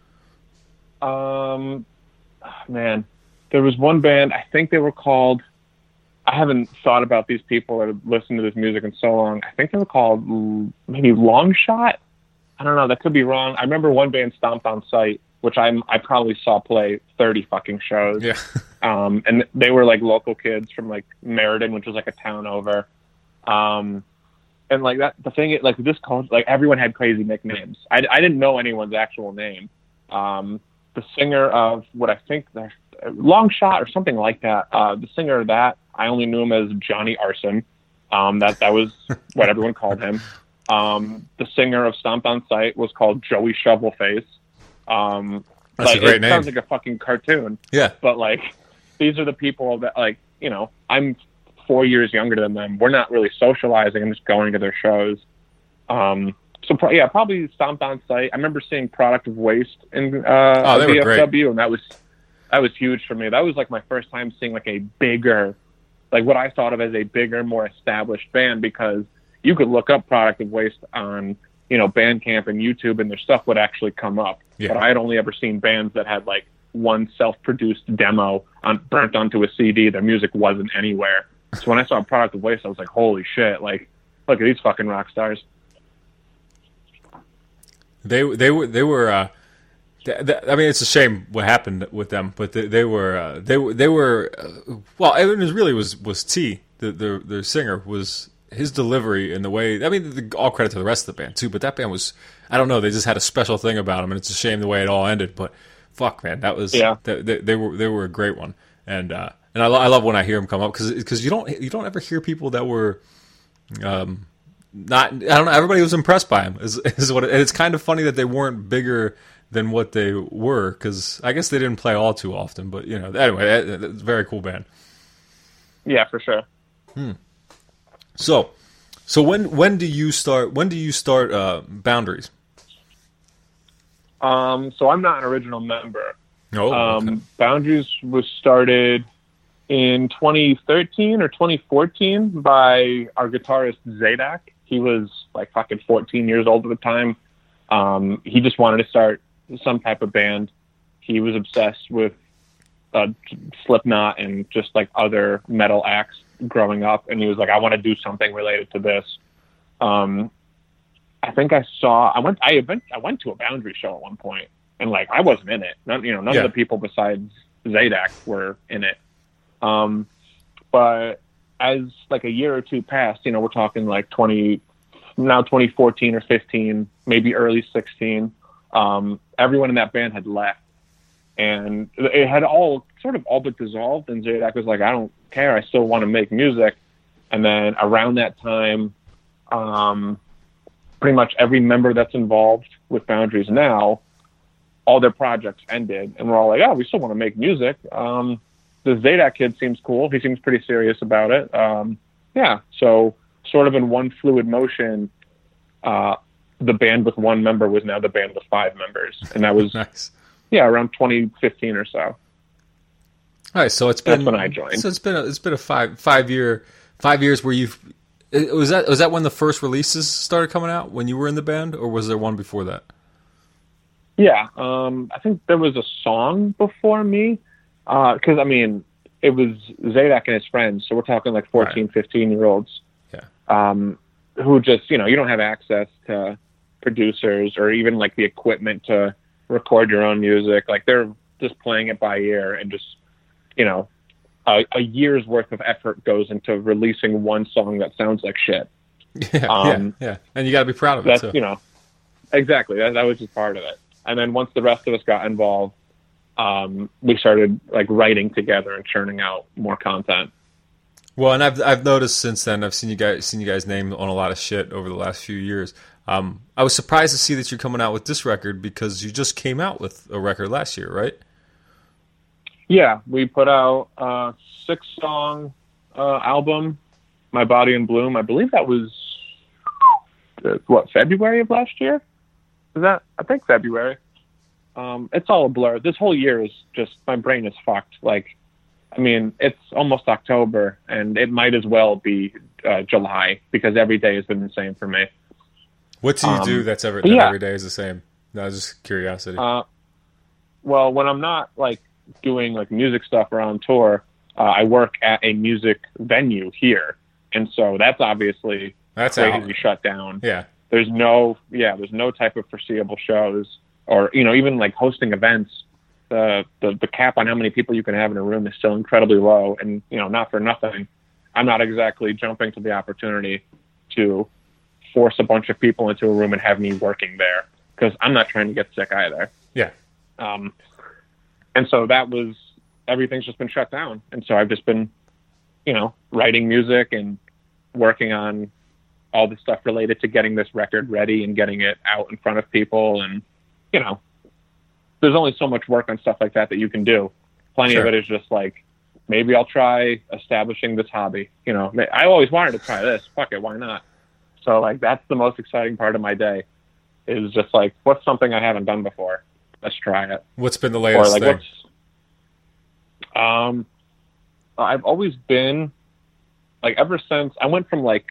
Um, man, there was one band. I think they were called. I haven't thought about these people or listened to this music in so long. I think they were called mm, maybe Long Shot. I don't know. That could be wrong. I remember one band, Stomp on Sight, which I'm I probably saw play thirty fucking shows. Yeah. Um, and they were like local kids from like Meriden, which was like a town over. Um, and like that, the thing is, like this college, like everyone had crazy nicknames. I, I didn't know anyone's actual name. Um, the singer of what I think they're Long Shot or something like that. Uh, the singer of that, I only knew him as Johnny Arson. Um, that that was what everyone called him. Um, the singer of Stomp on Sight was called Joey Shovelface. Um, That's like, a great it name. sounds like a fucking cartoon. Yeah. But like, these are the people that like, you know, I'm four years younger than them. We're not really socializing. I'm just going to their shows. Um, so pro- yeah, probably Stomp on Sight. I remember seeing Product of Waste in uh, Oh, they were V F W, great. and that was that was huge for me. That was like my first time seeing like a bigger, like what I thought of as a bigger, more established band, because you could look up Product of Waste on, you know, Bandcamp and YouTube, and their stuff would actually come up. Yeah. But I had only ever seen bands that had like one self-produced demo on, burnt onto a C D. Their music wasn't anywhere. So when I saw Product of Waste, I was like, holy shit, like, look at these fucking rock stars. They they were they were. Uh, th- th- I mean, it's a shame what happened with them, but they, they were uh, they were they were. Uh, well, it was really was was T the the their singer was his delivery and the way. I mean, the, all credit to the rest of the band too, but that band was. I don't know. They just had a special thing about them, and it's a shame the way it all ended. But fuck, man, that was Yeah. They, they, they were they were a great one, and uh, and I, lo- I love when I hear them come up because because you don't you don't ever hear people that were. Um, Not, I don't know. Everybody was impressed by him. Is, is what, it, and it's kind of funny that they weren't bigger than what they were, because I guess they didn't play all too often. But you know, anyway, it, it's a very cool band. Yeah, for sure. So, so when when do you start? When do you start uh, Boundaries? Um, so I'm not an original member. Oh, Um, okay. Boundaries was started in twenty thirteen or twenty fourteen by our guitarist Zadak. He was like fucking fourteen years old at the time. Um, he just wanted to start some type of band. He was obsessed with uh, Slipknot and just like other metal acts growing up, and he was like, I want to do something related to this. Um, I think I saw. I went. I went. I went to a Boundary show at one point, and like I wasn't in it. None, you know, none Yeah. of the people besides Zadak were in it. Um, but as like a year or two passed, you know, we're talking like twenty, now twenty fourteen or fifteen, maybe early sixteen. Um, everyone in that band had left, and it had all sort of all but dissolved. And Zadak was like, I don't care. I still want to make music. And then around that time, um, pretty much every member that's involved with Boundaries now, all their projects ended, and we're all like, oh, we still want to make music. Um, this Zadak kid seems cool. He seems pretty serious about it. Um, yeah, so sort of in one fluid motion, uh, the band with one member was now the band with five members, and that was nice. Yeah, around twenty fifteen or so. All right, so it's been That's when I joined. So it's been a, it's been a five five year five years where you've was that was that when the first releases started coming out when you were in the band, or was there one before that? Yeah, um, I think there was a song before me, because uh, I mean it was Zadak and his friends, so we're talking like fourteen, right. fifteen year olds. Yeah. Um, who just you know you don't have access to producers or even like the equipment to record your own music. Like they're just playing it by ear, and just you know a, a year's worth of effort goes into releasing one song that sounds like shit. Yeah, um, yeah, yeah. And you got to be proud of it too. You know, exactly. That, that was just part of it. And then once the rest of us got involved, um, we started like writing together and churning out more content. Well, and I've I've noticed since then, I've seen you guys seen you guys name on a lot of shit over the last few years. Um, I was surprised to see that you're coming out with this record because you just came out with a record last year, right? Yeah, we put out a six-song uh, album, My Body in Bloom. I believe that was, uh, what, February of last year? Is that, I think February. Um, it's all a blur. This whole year is just, my brain is fucked. Like, I mean, it's almost October, and it might as well be uh, July because every day has been the same for me. What do you um, do that's every, that yeah. every day is the same? No, just curiosity. Uh, well, when I'm not like doing like music stuff or on tour, uh, I work at a music venue here, and so that's obviously that's crazy out. shut down. Yeah, there's no yeah, there's no type of foreseeable shows, or you know even like hosting events. The, the the cap on how many people you can have in a room is still incredibly low, and you know not for nothing, I'm not exactly jumping to the opportunity to force a bunch of people into a room and have me working there because I'm not trying to get sick either. Yeah. Um, and so that was, everything's just been shut down. And so I've just been, you know, writing music and working on all the stuff related to getting this record ready and getting it out in front of people. And, you know, there's only so much work on stuff like that that you can do. Plenty Sure. of it is just like, maybe I'll try establishing this hobby. You know, I always wanted to try this. Fuck it. Why not? So like that's the most exciting part of my day is just like what's something I haven't done before. Let's try it. What's been the latest or like thing? What's, um, I've always been like ever since I went from like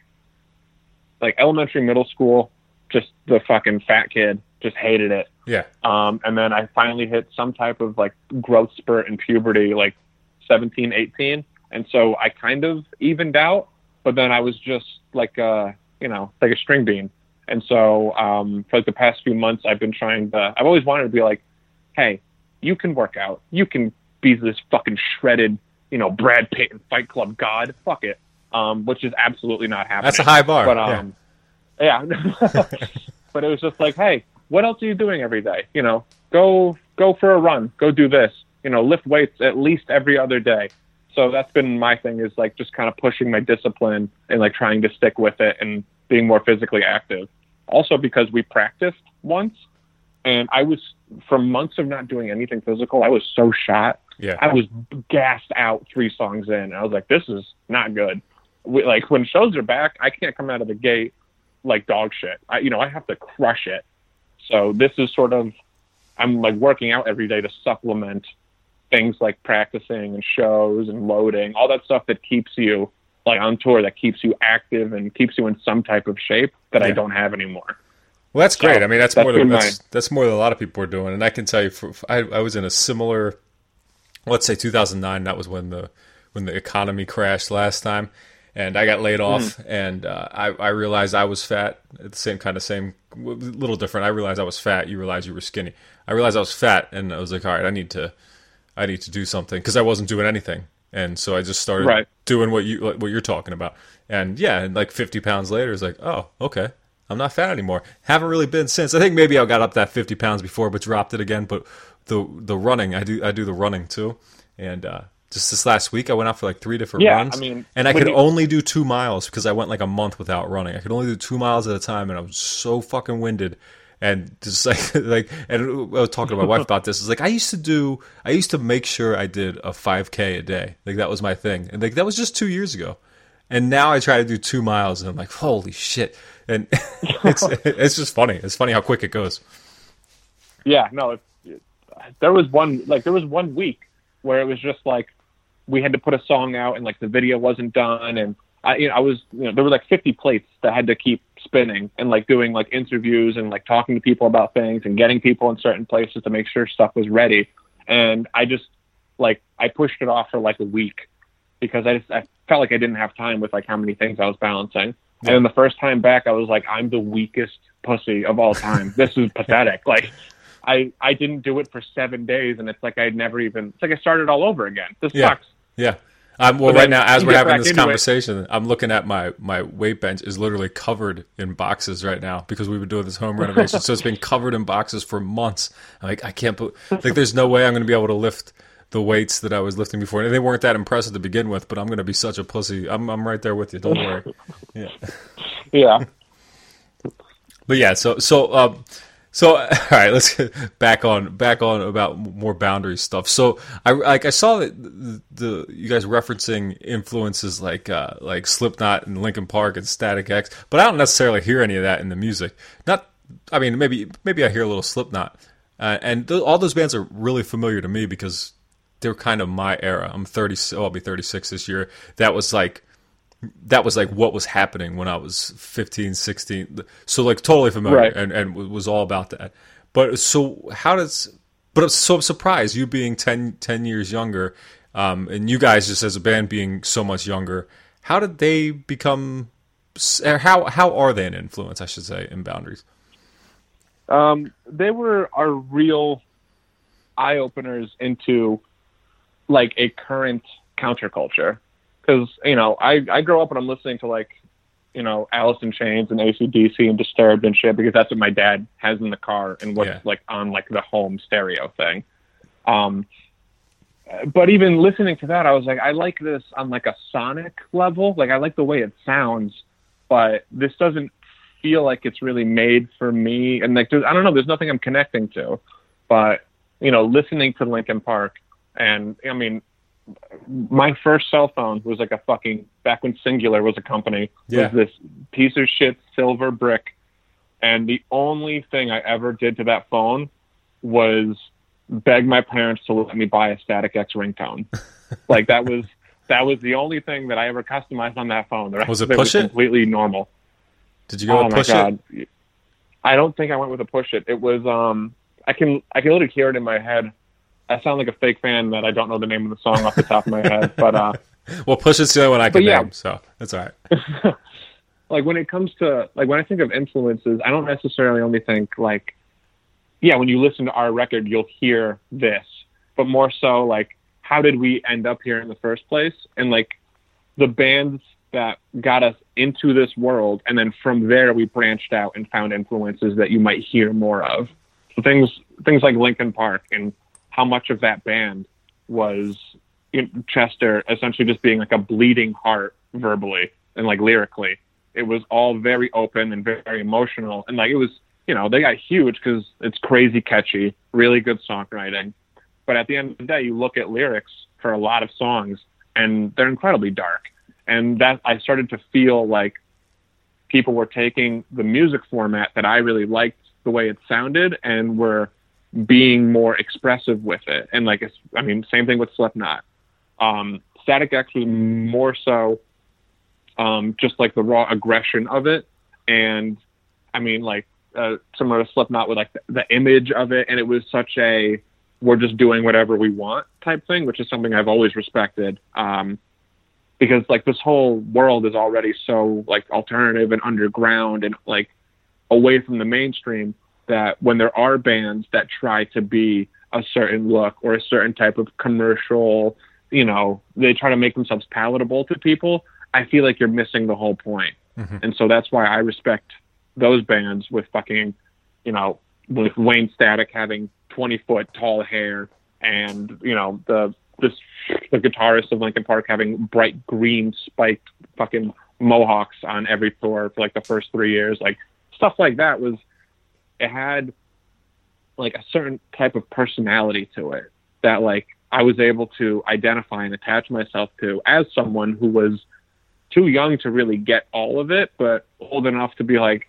like elementary, middle school, just the fucking fat kid, just hated it. Yeah. Um, and then I finally hit some type of like growth spurt in puberty, like seventeen, eighteen, and so I kind of evened out. But then I was just like uh you know, like a string bean. And so um, for like the past few months, I've been trying to, I've always wanted to be like, hey, you can work out. You can be this fucking shredded, you know, Brad Pitt and Fight Club god. Fuck it. Um, which is absolutely not happening. That's a high bar. But, um, yeah. yeah. But it was just like, hey, what else are you doing every day? You know, go, go for a run. Go do this. You know, lift weights at least every other day. So that's been my thing is like just kind of pushing my discipline and like trying to stick with it and being more physically active. Also because we practiced once and I was, from months of not doing anything physical, I was so shot. Yeah. I was gassed out three songs in. And I was like, this is not good. We, like when shows are back, I can't come out of the gate like dog shit. I, you know, I have to crush it. So this is sort of, I'm like working out every day to supplement things like practicing and shows and loading, all that stuff that keeps you like on tour, that keeps you active and keeps you in some type of shape that yeah. I don't have anymore. Well, that's so, great. I mean, that's, that's more than my... that's, that's more than a lot of people are doing. And I can tell you, for, I, I was in a similar, let's say two thousand nine. That was when the when the economy crashed last time, and I got laid off. Mm. And uh, I I realized I was fat. At the same kind of same, little different. I realized I was fat. You realized you were skinny. I realized I was fat, and I was like, all right, I need to. I need to do something because I wasn't doing anything, and so I just started right. doing what you what you're talking about. And yeah, and like fifty pounds later, it's like, oh, okay, I'm not fat anymore. Haven't really been since. I think maybe I got up that fifty pounds before, but dropped it again. But the the running, I do I do the running too, and uh, just this last week I went out for like three different yeah, runs, I mean, and I could you... only do two miles because I went like a month without running. I could only do two miles at a time, and I was so fucking winded. And just like, like, and I was talking to my wife about this. It's like, I used to do, I used to make sure I did a five K a day. Like, that was my thing. And like, that was just two years ago. And now I try to do two miles and I'm like, holy shit. And it's, it's just funny. It's funny how quick it goes. Yeah, no, it, it, there was one, like, there was one week where it was just like, we had to put a song out and like the video wasn't done. And I, you know, I was, you know, there were like fifty plates that had to keep spinning and like doing like interviews and like talking to people about things and getting people in certain places to make sure stuff was ready. And I just like, I pushed it off for like a week because I just, I felt like I didn't have time with like how many things I was balancing. Yeah. And then the first time back, I was like, I'm the weakest pussy of all time. This is pathetic. Like I, I didn't do it for seven days and it's like, I'd never even, it's like I started all over again. This yeah. sucks. Yeah. Um, well, But right then now, as you we're get having back this into it. conversation, I'm looking at my, my weight bench is literally covered in boxes right now because we've been doing this home renovation. So it's been covered in boxes for months. I'm like, I can't put, like, there's no way I'm going to be able to lift the weights that I was lifting before. And they weren't that impressive to begin with, but I'm going to be such a pussy. I'm, I'm right there with you. Don't worry. Yeah. Yeah. But yeah, so, so, um, So, all right, let's get back on back on about more boundary stuff. So, I like I saw that the, the you guys referencing influences like uh, like Slipknot and Linkin Park and Static X, but I don't necessarily hear any of that in the music. Not, I mean, maybe maybe I hear a little Slipknot, uh, and th- all those bands are really familiar to me because they're kind of my era. I'm thirty, oh, I'll be thirty-six this year. That was like. That was like what was happening when I was fifteen, sixteen. So like totally familiar Right. and, and was all about that. But so how does, but so I'm surprised you being ten, ten years younger um, and you guys just as a band being so much younger, how did they become, or how, how are they an influence, I should say, in Boundaries? Um, they were our real eye openers into like a current counterculture. Because, you know, I, I grow up and I'm listening to, like, you know, Alice in Chains and A C D C and Disturbed and shit because that's what my dad has in the car and what's, Yeah. like, on, like, the home stereo thing. Um, but even listening to that, I was like, I like this on, like, a sonic level. Like, I like the way it sounds, but this doesn't feel like it's really made for me. And, like, there's, I don't know, there's nothing I'm connecting to. But, you know, listening to Linkin Park and, I mean, my first cell phone was like a fucking, back when Singular was a company, Yeah. was this piece of shit silver brick. And the only thing I ever did to that phone was beg my parents to let me buy a Static X ringtone. Like that was, that was the only thing that I ever customized on that phone. The rest Was it of Push was It? completely normal. Did you go Oh with my Push God. It? I don't think I went with a Push It. It was, um, I can, I can literally hear it in my head. I sound like a fake fan that I don't know the name of the song off the top of my head, but uh, Well, Push It's the only one I can But yeah. name, so that's all right. like when it comes to like when I think of influences, I don't necessarily only think like, yeah, when you listen to our record, you'll hear this, but more so like, how did we end up here in the first place? And like the bands that got us into this world, and then from there we branched out and found influences that you might hear more of. So things things like Linkin Park and how much of that band was you know, Chester essentially just being like a bleeding heart verbally and like lyrically. It was all very open and very, very emotional. And like, it was, you know, they got huge because it's crazy catchy, really good songwriting. But at the end of the day, you look at lyrics for a lot of songs and they're incredibly dark. And that I started to feel like people were taking the music format that I really liked the way it sounded and were being more expressive with it. And like, it's, I mean, same thing with Slipknot. Um, Static X was more so um, just like the raw aggression of it. And I mean, like uh, similar to Slipknot with like the, the image of it. And it was such a, we're just doing whatever we want type thing, which is something I've always respected. Um, because like this whole world is already so like alternative and underground and like away from the mainstream, that when there are bands that try to be a certain look or a certain type of commercial, you know, they try to make themselves palatable to people, I feel like you're missing the whole point. Mm-hmm. And so that's why I respect those bands with fucking, you know, with Wayne Static having twenty foot tall hair and, you know, the, this, the guitarist of Linkin Park having bright green spiked fucking mohawks on every tour for like the first three years. Like stuff like that was, it had like a certain type of personality to it that like I was able to identify and attach myself to as someone who was too young to really get all of it, but old enough to be like,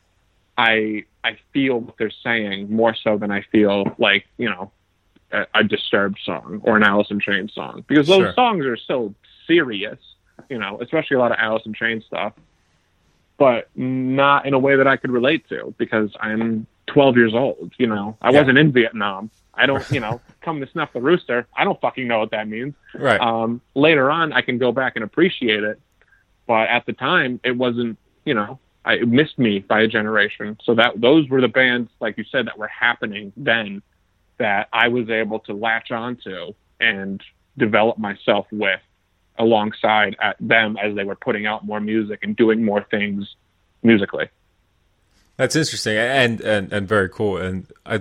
I I feel what they're saying more so than I feel like, you know, a, a Disturbed song or an Alice in Chains song, because those Sure. songs are so serious, you know, especially a lot of Alice in Chains stuff, but not in a way that I could relate to because I'm twelve years old, you know. I Yeah. wasn't in Vietnam. I don't, you know, come to snuff the rooster. I don't fucking know what that means. Right. Um, later on, I can go back and appreciate it. But at the time, it wasn't, you know, I, it missed me by a generation. So that those were the bands, like you said, that were happening then that I was able to latch onto and develop myself with alongside at them as they were putting out more music and doing more things musically. That's interesting and, and, and very cool. And I,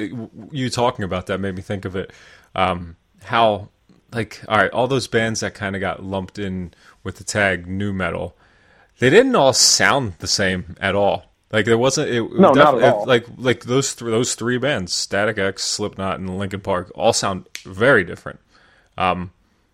you talking about that made me think of it. Um, how, like, all right, all those bands that kind of got lumped in with the tag nu metal, they didn't all sound the same at all. Like there wasn't, it, No, not at all. Like like those th- those three bands, Static X, Slipknot, and Linkin Park, all sound very different. Um,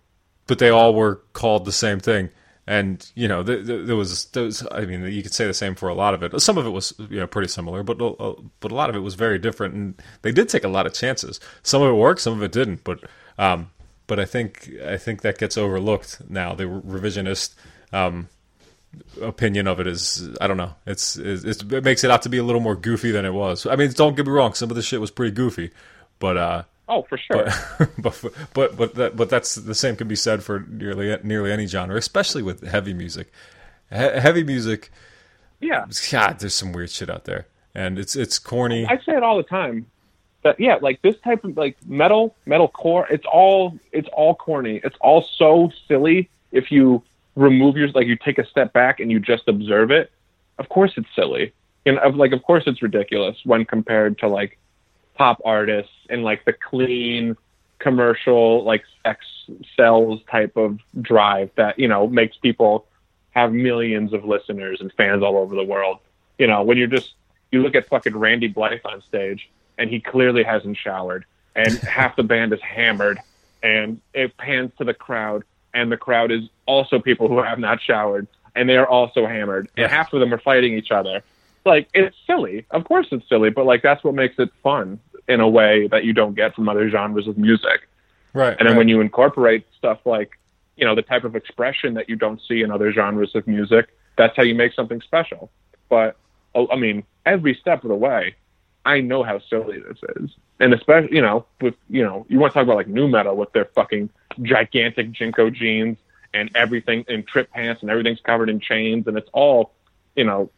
but they all were called the same thing. And, you know, there, there was, there was, I mean, you could say the same for a lot of it. Some of it was, you know, pretty similar, but uh, but a lot of it was very different. And they did take a lot of chances. Some of it worked, some of it didn't. But um, but I think I think that gets overlooked now. The revisionist um, opinion of it is, I don't know. It's, it's it makes it out to be a little more goofy than it was. I mean, don't get me wrong. Some of the shit was pretty goofy, but. Uh, Oh, for sure. But but but but, that, but that's the same can be said for nearly nearly any genre, especially with heavy music. He- heavy music, Yeah. God, there's some weird shit out there, and it's it's corny. I say it all the time. But yeah, like this type of like metal, metalcore, it's all it's all corny. It's all so silly if you remove your like you take a step back and you just observe it. Of course it's silly. And of like of course it's ridiculous when compared to like pop artists and like the clean commercial like sex sells type of drive that, you know, makes people have millions of listeners and fans all over the world. You know, when you're just you look at fucking Randy Blythe on stage and he clearly hasn't showered and half the band is hammered and it pans to the crowd and the crowd is also people who have not showered and they are also hammered and half of them are fighting each other. Like, it's silly. Of course it's silly, but like that's what makes it fun in a way that you don't get from other genres of music. Right. And then right. when you incorporate stuff like, you know, the type of expression that you don't see in other genres of music, that's how you make something special. But, oh, I mean, every step of the way, I know how silly this is. And especially, you know, with, you know, you want to talk about like nu metal with their fucking gigantic Jinko jeans and everything in trip pants and everything's covered in chains and it's all, you know,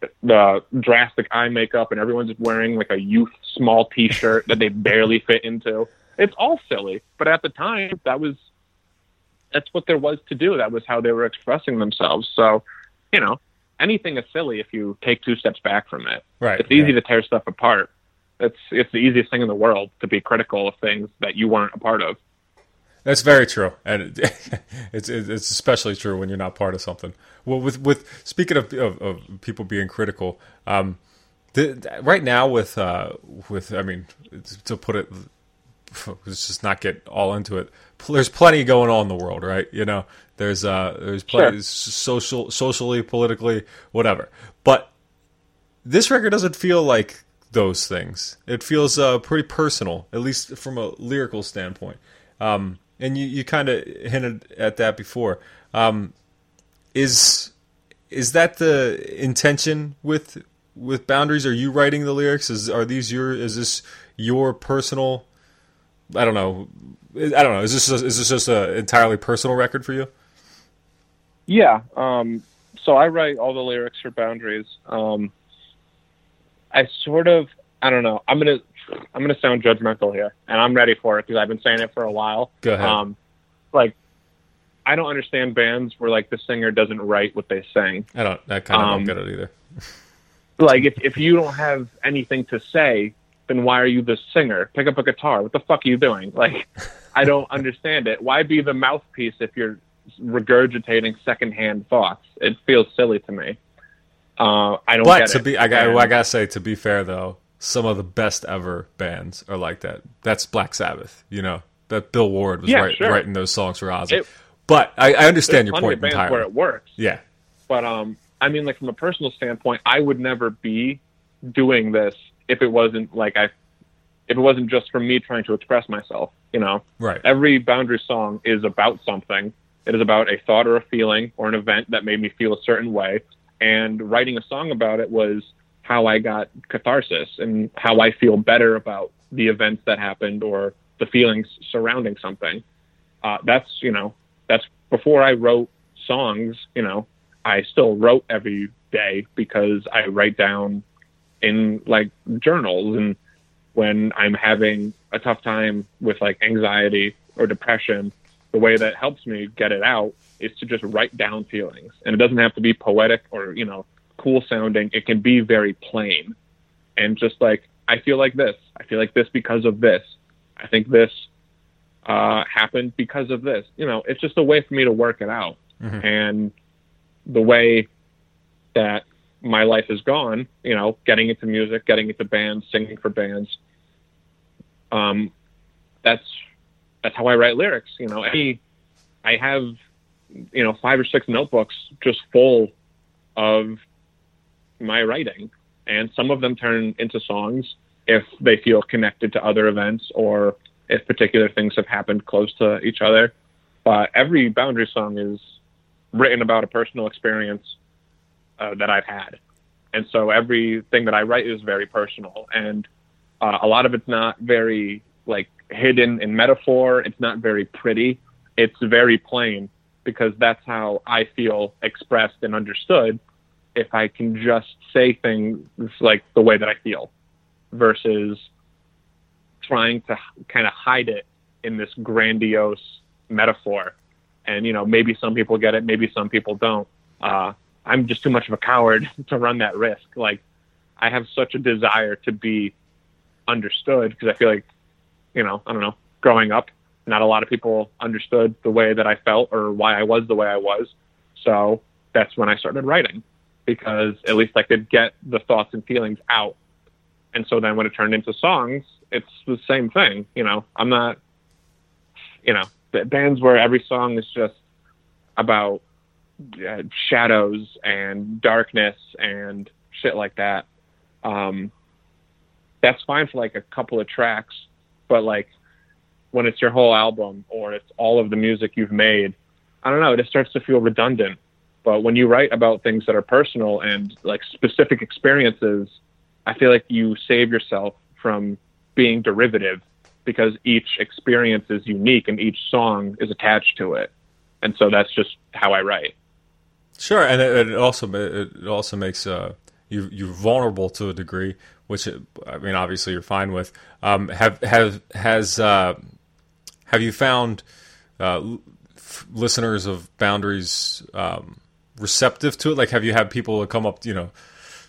the drastic eye makeup and everyone's just wearing like a youth small t-shirt that they barely fit into. It's all silly. But at the time, that was, that's what there was to do. That was how they were expressing themselves. So, you know, anything is silly if you take two steps back from it. Right. It's easy yeah. to tear stuff apart. It's, it's the easiest thing in the world to be critical of things that you weren't a part of. That's very true, and it, it's it's especially true when you're not part of something. Well, with with speaking of of, of people being critical, um, the, right now with uh, with I mean to put it, let's just not get all into it. There's plenty going on in the world, right? You know, there's uh, there's plenty Sure. social, socially, politically, whatever. But this record doesn't feel like those things. It feels uh, pretty personal, at least from a lyrical standpoint. Um, and you, you kind of hinted at that before. Um, is is that the intention with with Boundaries? Are you writing the lyrics? Is are these your? Is this your personal? I don't know. I don't know. Is this is this just an entirely personal record for you? Yeah. Um, so I write all the lyrics for Boundaries. Um, I sort of, I don't know. I'm gonna. I'm going to sound judgmental here, and I'm ready for it because I've been saying it for a while. Go ahead. Um, like, I don't understand bands where, like, the singer doesn't write what they sing. I don't. I kind of Um, don't get it either. Like, if, if you don't have anything to say, then why are you the singer? Pick up a guitar. What the fuck are you doing? Like, I don't understand it. Why be the mouthpiece if you're regurgitating secondhand thoughts? It feels silly to me. Uh, I don't But get to it. be, I got, And- I gotta say, to be fair though, some of the best ever bands are like that. That's Black Sabbath, you know, that Bill Ward was Yeah, write, sure. writing those songs for Ozzy. It- but I, I understand your There's plenty point of bands entirely. where it works. Yeah. But um, I mean, like from a personal standpoint, I would never be doing this if it wasn't like I, if it wasn't just for me trying to express myself. You know, Right. every Boundary song is about something. It is about a thought or a feeling or an event that made me feel a certain way. And writing a song about it was how I got catharsis and how I feel better about the events that happened or the feelings surrounding something. Uh, that's, you know, that's before I wrote songs, you know, I still wrote every day because I write down in like journals. And when I'm having a tough time with like anxiety or depression, the way that helps me get it out is to just write down feelings. And it doesn't have to be poetic or, you know, cool sounding. It can be very plain. And just like, I feel like this, I feel like this because of this. I think this uh, happened because of this. You know, it's just a way for me to work it out. Mm-hmm. And the way that my life has gone, you know, getting into music, getting into bands, singing for bands, um, that's, that's how I write lyrics. You know, any, I have, you know, five or six notebooks just full of my writing, and some of them turn into songs if they feel connected to other events or if particular things have happened close to each other. But every Boundary song is written about a personal experience uh, that I've had. And so everything that I write is very personal, and uh, a lot of it's not very like hidden in metaphor. It's not very pretty. It's very plain, because that's how I feel expressed and understood if I can just say things like the way that I feel versus trying to kind of hide it in this grandiose metaphor. And, you know, maybe some people get it, maybe some people don't. Uh, I'm just too much of a coward to run that risk. Like, I have such a desire to be understood, because I feel like, you know, I don't know, growing up, not a lot of people understood the way that I felt or why I was the way I was. So that's when I started writing, because at least I could get the thoughts and feelings out. And so then when it turned into songs, it's the same thing. You know, I'm not, you know, bands where every song is just about uh, shadows and darkness and shit like that. Um, that's fine for like a couple of tracks, but like when it's your whole album or it's all of the music you've made, I don't know, it just starts to feel redundant. But when you write about things that are personal and like specific experiences, I feel like you save yourself from being derivative, because each experience is unique and each song is attached to it. And so that's just how I write. Sure, and it, it also it also makes uh, you you're vulnerable to a degree, which I mean, obviously you're fine with. Um, have have has uh, have you found uh, f- listeners of Boundaries um, receptive to it? Like, have you had people come up, you know,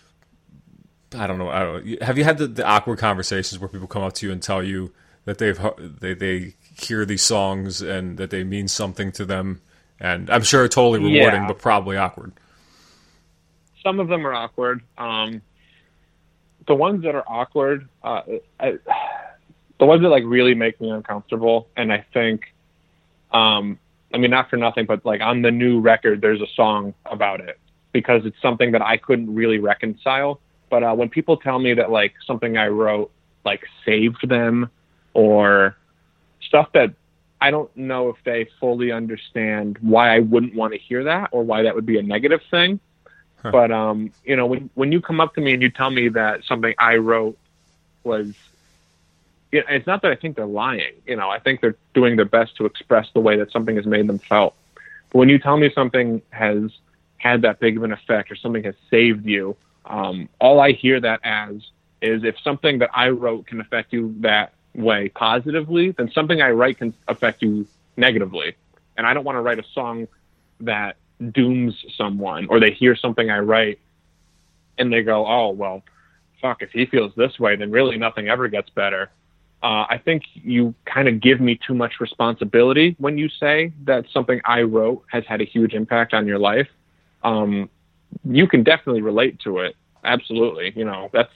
I don't know, I don't know. Have you had the, the awkward conversations where people come up to you and tell you that they've they they hear these songs and that they mean something to them? And I'm sure totally rewarding, Yeah. but probably awkward. Some of them are awkward. Um, the ones that are awkward, uh, I, the ones that like really make me uncomfortable. And I think, um, I mean, not for nothing, but like on the new record, there's a song about it, because it's something that I couldn't really reconcile. But uh, when people tell me that like something I wrote like saved them, or stuff that I don't know if they fully understand why I wouldn't want to hear that, or why that would be a negative thing. Huh. But, um, you know, when, when you come up to me and you tell me that something I wrote was, you know, it's not that I think they're lying. You know, I think they're doing their best to express the way that something has made them felt. But when you tell me something has had that big of an effect, or something has saved you, um, all I hear that as is, if something that I wrote can affect you that way positively, then something I write can affect you negatively. And I don't want to write a song that dooms someone, or they hear something I write and they go, oh, well, fuck, if he feels this way, then really nothing ever gets better. Uh, I think you kind of give me too much responsibility when you say that something I wrote has had a huge impact on your life. Um, you can definitely relate to it. Absolutely. You know, that's,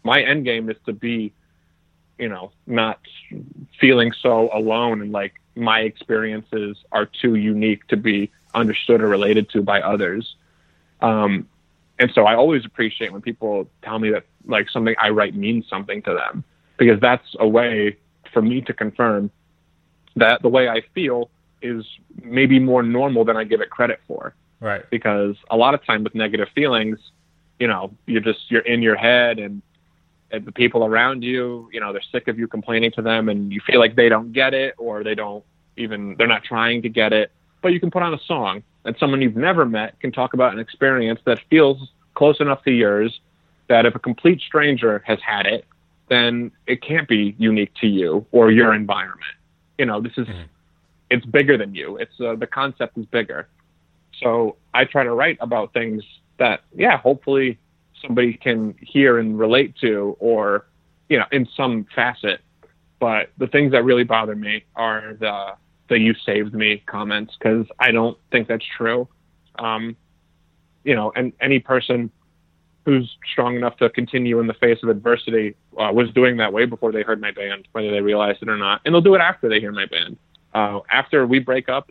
my end game is to be, you know, not feeling so alone and like my experiences are too unique to be understood or related to by others. Um, and so I always appreciate when people tell me that like something I write means something to them, because that's a way for me to confirm that the way I feel is maybe more normal than I give it credit for. Right. Because a lot of time with negative feelings, you know, you're just, you're in your head, and, and the people around you, you know, they're sick of you complaining to them, and you feel like they don't get it, or they don't even, they're not trying to get it. But you can put on a song, and someone you've never met can talk about an experience that feels close enough to yours that if a complete stranger has had it, then it can't be unique to you or your environment. You know, this is, mm-hmm. it's bigger than you. It's uh, the concept is bigger. So I try to write about things that, yeah, hopefully somebody can hear and relate to, or, you know, in some facet. But the things that really bother me are the, the "you saved me" comments, because I don't think that's true. Um, you know, and any person who's strong enough to continue in the face of adversity uh, was doing that way before they heard my band, whether they realized it or not. And they'll do it after they hear my band. Uh, after we break up,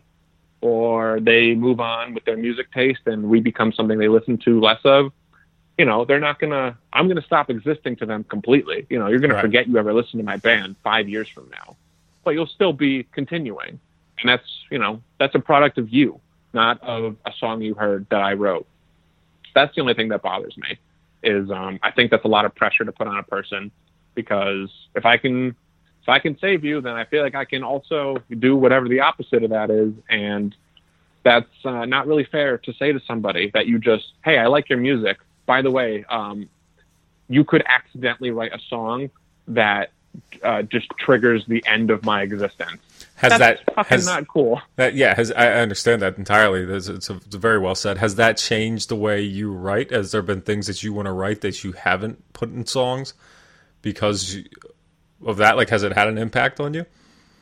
or they move on with their music taste and we become something they listen to less of, you know, they're not going to, I'm going to stop existing to them completely. You know, you're going right. to forget you ever listened to my band five years from now, but you'll still be continuing. And that's, you know, that's a product of you, not of a song you heard that I wrote. That's the only thing that bothers me is, um, I think that's a lot of pressure to put on a person, because if I can, if I can save you, then I feel like I can also do whatever the opposite of that is. And that's uh, not really fair to say to somebody that you just, hey, I like your music. By the way, um, you could accidentally write a song that uh, just triggers the end of my existence. Has that's that fucking has, not cool? That, yeah, has, I understand that entirely. It's, it's, a, it's a very well said. Has that changed the way you write? Has there been things that you want to write that you haven't put in songs because you, of that? Like, has it had an impact on you?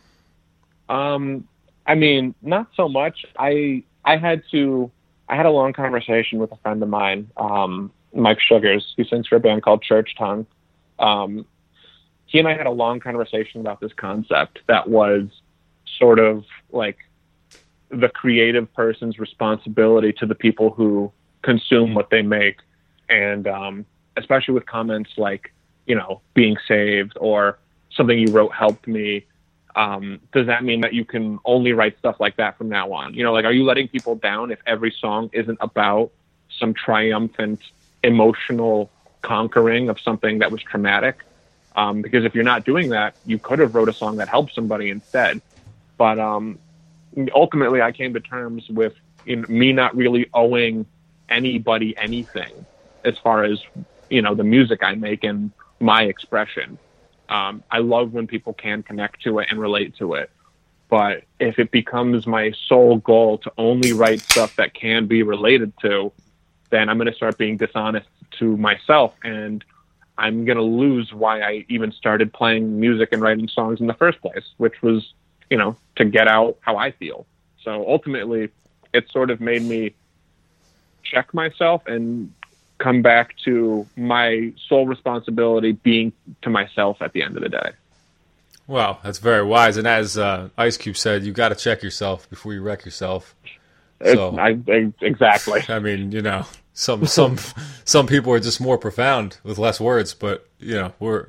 Um, I mean, not so much. I I had to. I had a long conversation with a friend of mine, um, Mike Sugars, who sings for a band called Church Tongue. Um, he and I had a long conversation about this concept that was sort of like the creative person's responsibility to the people who consume what they make. And um, especially with comments like, you know, being saved or something you wrote helped me. Um, does that mean that you can only write stuff like that from now on? You know, like, are you letting people down if every song isn't about some triumphant emotional conquering of something that was traumatic? Um, because if you're not doing that, you could have wrote a song that helped somebody instead. But um, ultimately, I came to terms with you know, me not really owing anybody anything as far as, you know, the music I make and my expression. Um, I love when people can connect to it and relate to it. But if it becomes my sole goal to only write stuff that can be related to, then I'm going to start being dishonest to myself. And I'm going to lose why I even started playing music and writing songs in the first place, which was, you know, to get out how I feel. So ultimately, it sort of made me check myself and come back to my sole responsibility being to myself at the end of the day. Wow, that's very wise. And as uh, Ice Cube said, you got to check yourself before you wreck yourself. So, I, I, exactly. I mean, you know, some some some people are just more profound with less words, but you know, we're.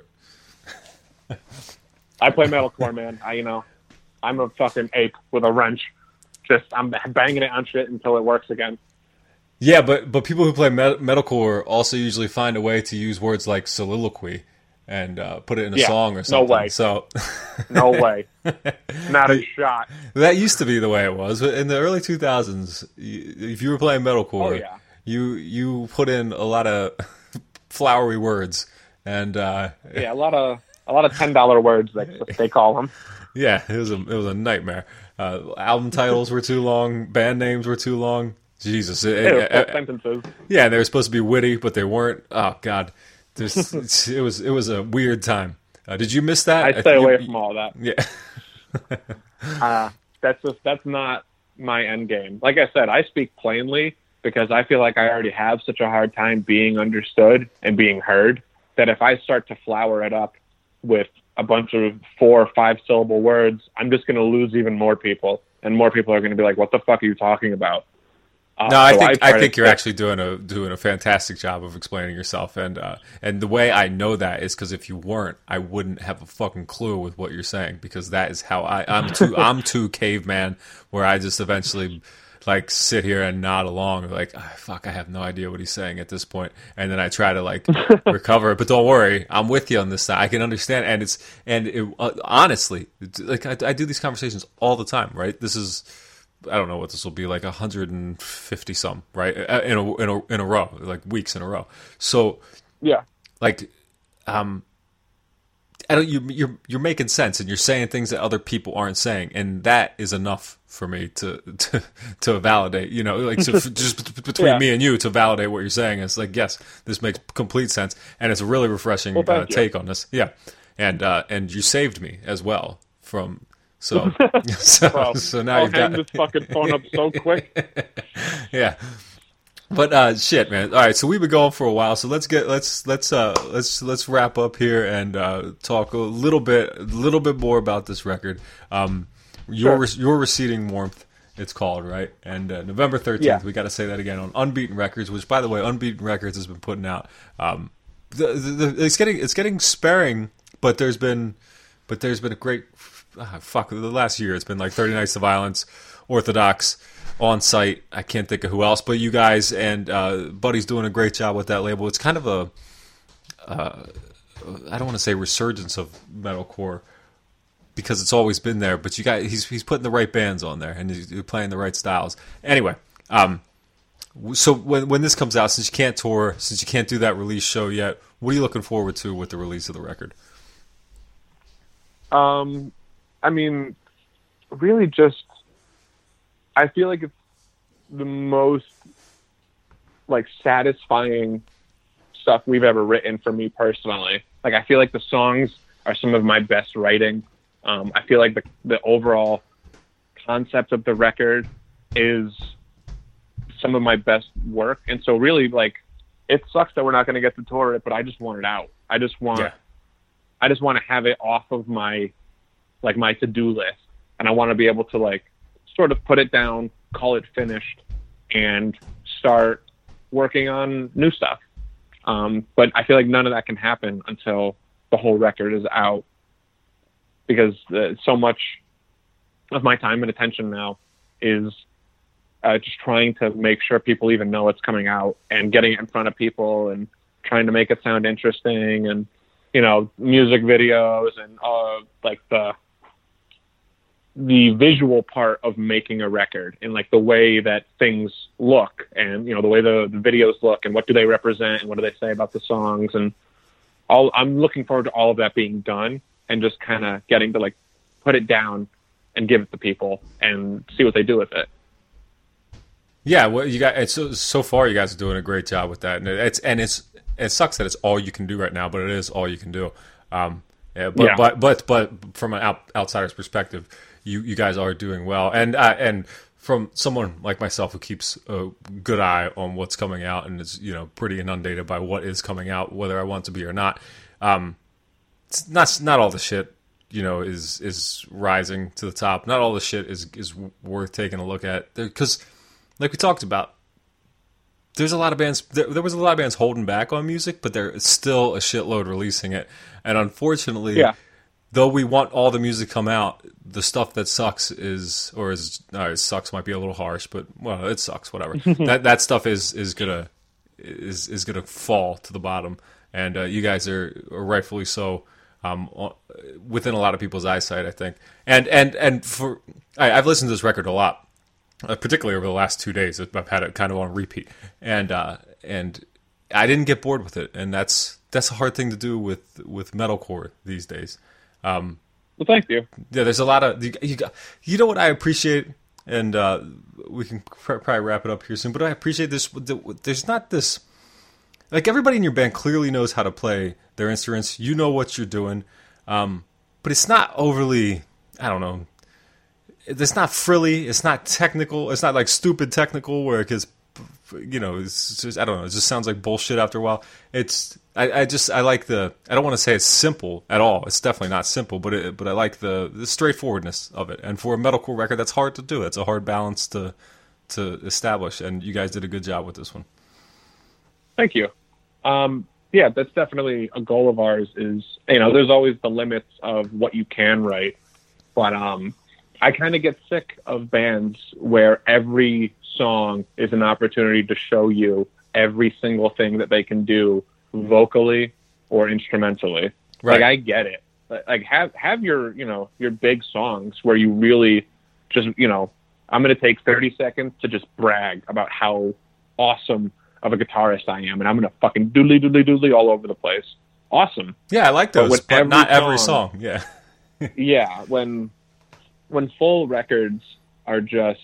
I play metalcore, man. I, you know, I'm a fucking ape with a wrench. Just I'm banging it on shit until it works again. Yeah, but but people who play met- metalcore also usually find a way to use words like soliloquy and uh, put it in a yeah, song or something. No way. So, no way. Not a shot. That used to be the way it was. In the early two thousands, if you were playing metalcore, oh, yeah. you you put in a lot of flowery words and uh, yeah, a lot of a lot of ten dollar words they they call them. Yeah, it was a it was a nightmare. Uh, album titles were too long. Band names were too long. Jesus, it, it, it, it, sentences. Yeah, they were supposed to be witty, but they weren't. Oh God, There's, it was it was a weird time. Uh, did you miss that? I stay I away you, from all that. Yeah, uh, that's just that's not my end game. Like I said, I speak plainly because I feel like I already have such a hard time being understood and being heard. that if I start to flower it up with a bunch of four or five syllable words, I'm just going to lose even more people, and more people are going to be like, what the fuck are you talking about? Uh, no, I so think I, I think to, you're actually doing a doing a fantastic job of explaining yourself, and uh, and the way I know that is because if you weren't, I wouldn't have a fucking clue with what you're saying, because that is how I I'm too I'm too caveman, where I just eventually like sit here and nod along like, oh, fuck, I have no idea what he's saying at this point, and then I try to like recover it. But don't worry, I'm with you on this side. I can understand, and it's and it, uh, honestly, like I, I do these conversations all the time, right? This is. I don't know what this will be, like one hundred fifty some, right? In a in a in a row, like weeks in a row. So yeah, like, um, I don't you you're you're making sense, and you're saying things that other people aren't saying, and that is enough for me to to to validate. You know, like so just between yeah. me and you to validate what you're saying. It's like, yes, this makes complete sense, and it's a really refreshing well, uh, take on this. Yeah, and uh, and you saved me as well from. So, so, well, so now I'll you've hang got this fucking phone up so quick. Yeah, but uh, shit, man. All right, so we've been going for a while. So let's get let's let's uh let's let's wrap up here and uh, talk a little bit a little bit more about this record. Um, your sure. your receding warmth, it's called, right? And uh, November thirteenth, yeah. we got to say that again on Unbeaten Records, which, by the way, Unbeaten Records has been putting out. Um, the, the, the, it's getting it's getting sparing, but there's been but there's been a great. Ah, fuck, the last year it's been like thirty Nights of Violence, Orthodox, On Site. I can't think of who else, but you guys and uh, Buddy's doing a great job with that label. It's kind of a, uh, I don't want to say resurgence of metalcore because it's always been there, but you guys, he's he's putting the right bands on there and he's playing the right styles. Anyway, um, so when when this comes out, since you can't tour, since you can't do that release show yet, what are you looking forward to with the release of the record? Um. I mean, really just, I feel like it's the most, like, satisfying stuff we've ever written for me personally. Like, I feel like the songs are some of my best writing. Um, I feel like the, the overall concept of the record is some of my best work. And so really, like, it sucks that we're not going to get to tour it, but I just want it out. I just want, yeah. I just want to have it off of my, like my to-do list, and I want to be able to like sort of put it down, call it finished, and start working on new stuff. Um, but I feel like none of that can happen until the whole record is out, because uh, so much of my time and attention now is uh, just trying to make sure people even know it's coming out and getting it in front of people and trying to make it sound interesting, and you know, music videos and uh, like the the visual part of making a record, and like the way that things look, and you know, the way the, the videos look, and what do they represent, and what do they say about the songs, and all. I'm looking forward to all of that being done, and just kind of getting to like put it down and give it to people and see what they do with it. Yeah, well, you got it's so, so far you guys are doing a great job with that, and it's and it's it sucks that it's all you can do right now, but it is all you can do. Um, yeah, but, yeah. but but but from an out, outsider's perspective, you, you guys are doing well, and uh, and from someone like myself who keeps a good eye on what's coming out and is, you know, pretty inundated by what is coming out, whether I want to be or not. Um, it's not not all the shit, you know, is is rising to the top. Not all the shit is is worth taking a look at, because like we talked about, there's a lot of bands. There, there was a lot of bands holding back on music, but there's still a shitload releasing it. And unfortunately, yeah. though we want all the music come out, the stuff that sucks is, or is, no, it sucks might be a little harsh, but well, it sucks. Whatever. that that stuff is is gonna is is gonna fall to the bottom, and uh, you guys are, are rightfully so. Um, within a lot of people's eyesight, I think. And and and for I, I've listened to this record a lot. Uh, particularly over the last two days, I've had it kind of on repeat, and uh, and I didn't get bored with it, and that's that's a hard thing to do with with metalcore these days. Um, well, thank you. Yeah, there's a lot of you. You, you know what I appreciate, and uh, we can pr- probably wrap it up here soon. But I appreciate this. There's not this, like, everybody in your band clearly knows how to play their instruments. You know what you're doing, um, but it's not overly, I don't know. It's not frilly. It's not technical. It's not like stupid technical where it gets you know, it's just, I don't know. It just sounds like bullshit after a while. It's I, I just I like the I don't want to say it's simple at all. It's definitely not simple, but it, but I like the, the straightforwardness of it. And for a metalcore record, that's hard to do. It's a hard balance to to establish. And you guys did a good job with this one. Thank you. Um, yeah, that's definitely a goal of ours. Is you know, there's always the limits of what you can write, but um, I kind of get sick of bands where every song is an opportunity to show you every single thing that they can do vocally or instrumentally. Right. Like I get it. Like have have your you know your big songs where you really just you know I'm going to take thirty seconds to just brag about how awesome of a guitarist I am, and I'm going to fucking doodly doodly doodly all over the place. Awesome. Yeah, I like those, but, but not every song. song. Yeah. Yeah, when when full records are just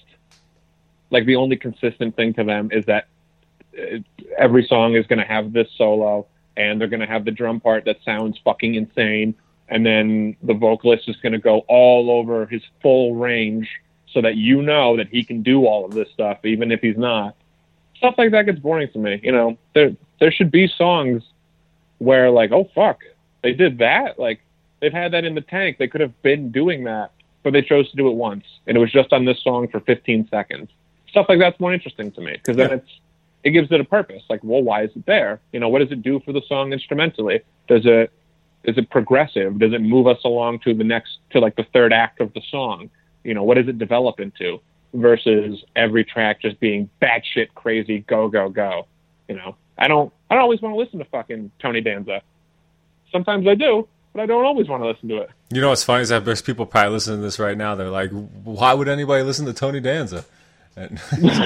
like the only consistent thing to them is that it, every song is going to have this solo, and they're going to have the drum part that sounds fucking insane, and then the vocalist is going to go all over his full range so that you know that he can do all of this stuff, even if he's not. Stuff like that gets boring to me. You know, there there should be songs where like, oh fuck, they did that. Like they've had that in the tank. They could have been doing that, but they chose to do it once, and it was just on this song for fifteen seconds. Stuff like that's more interesting to me because then yeah. it's it gives it a purpose. Like, well, why is it there? You know, what does it do for the song instrumentally? Does it is it progressive? Does it move us along to the next to like the third act of the song? You know, what does it develop into? Versus every track just being batshit crazy, go go go. You know, I don't I don't always want to listen to fucking Tony Danza. Sometimes I do, but I don't always want to listen to it. You know what's funny is that there's people probably listening to this right now. They're like, why would anybody listen to Tony Danza? And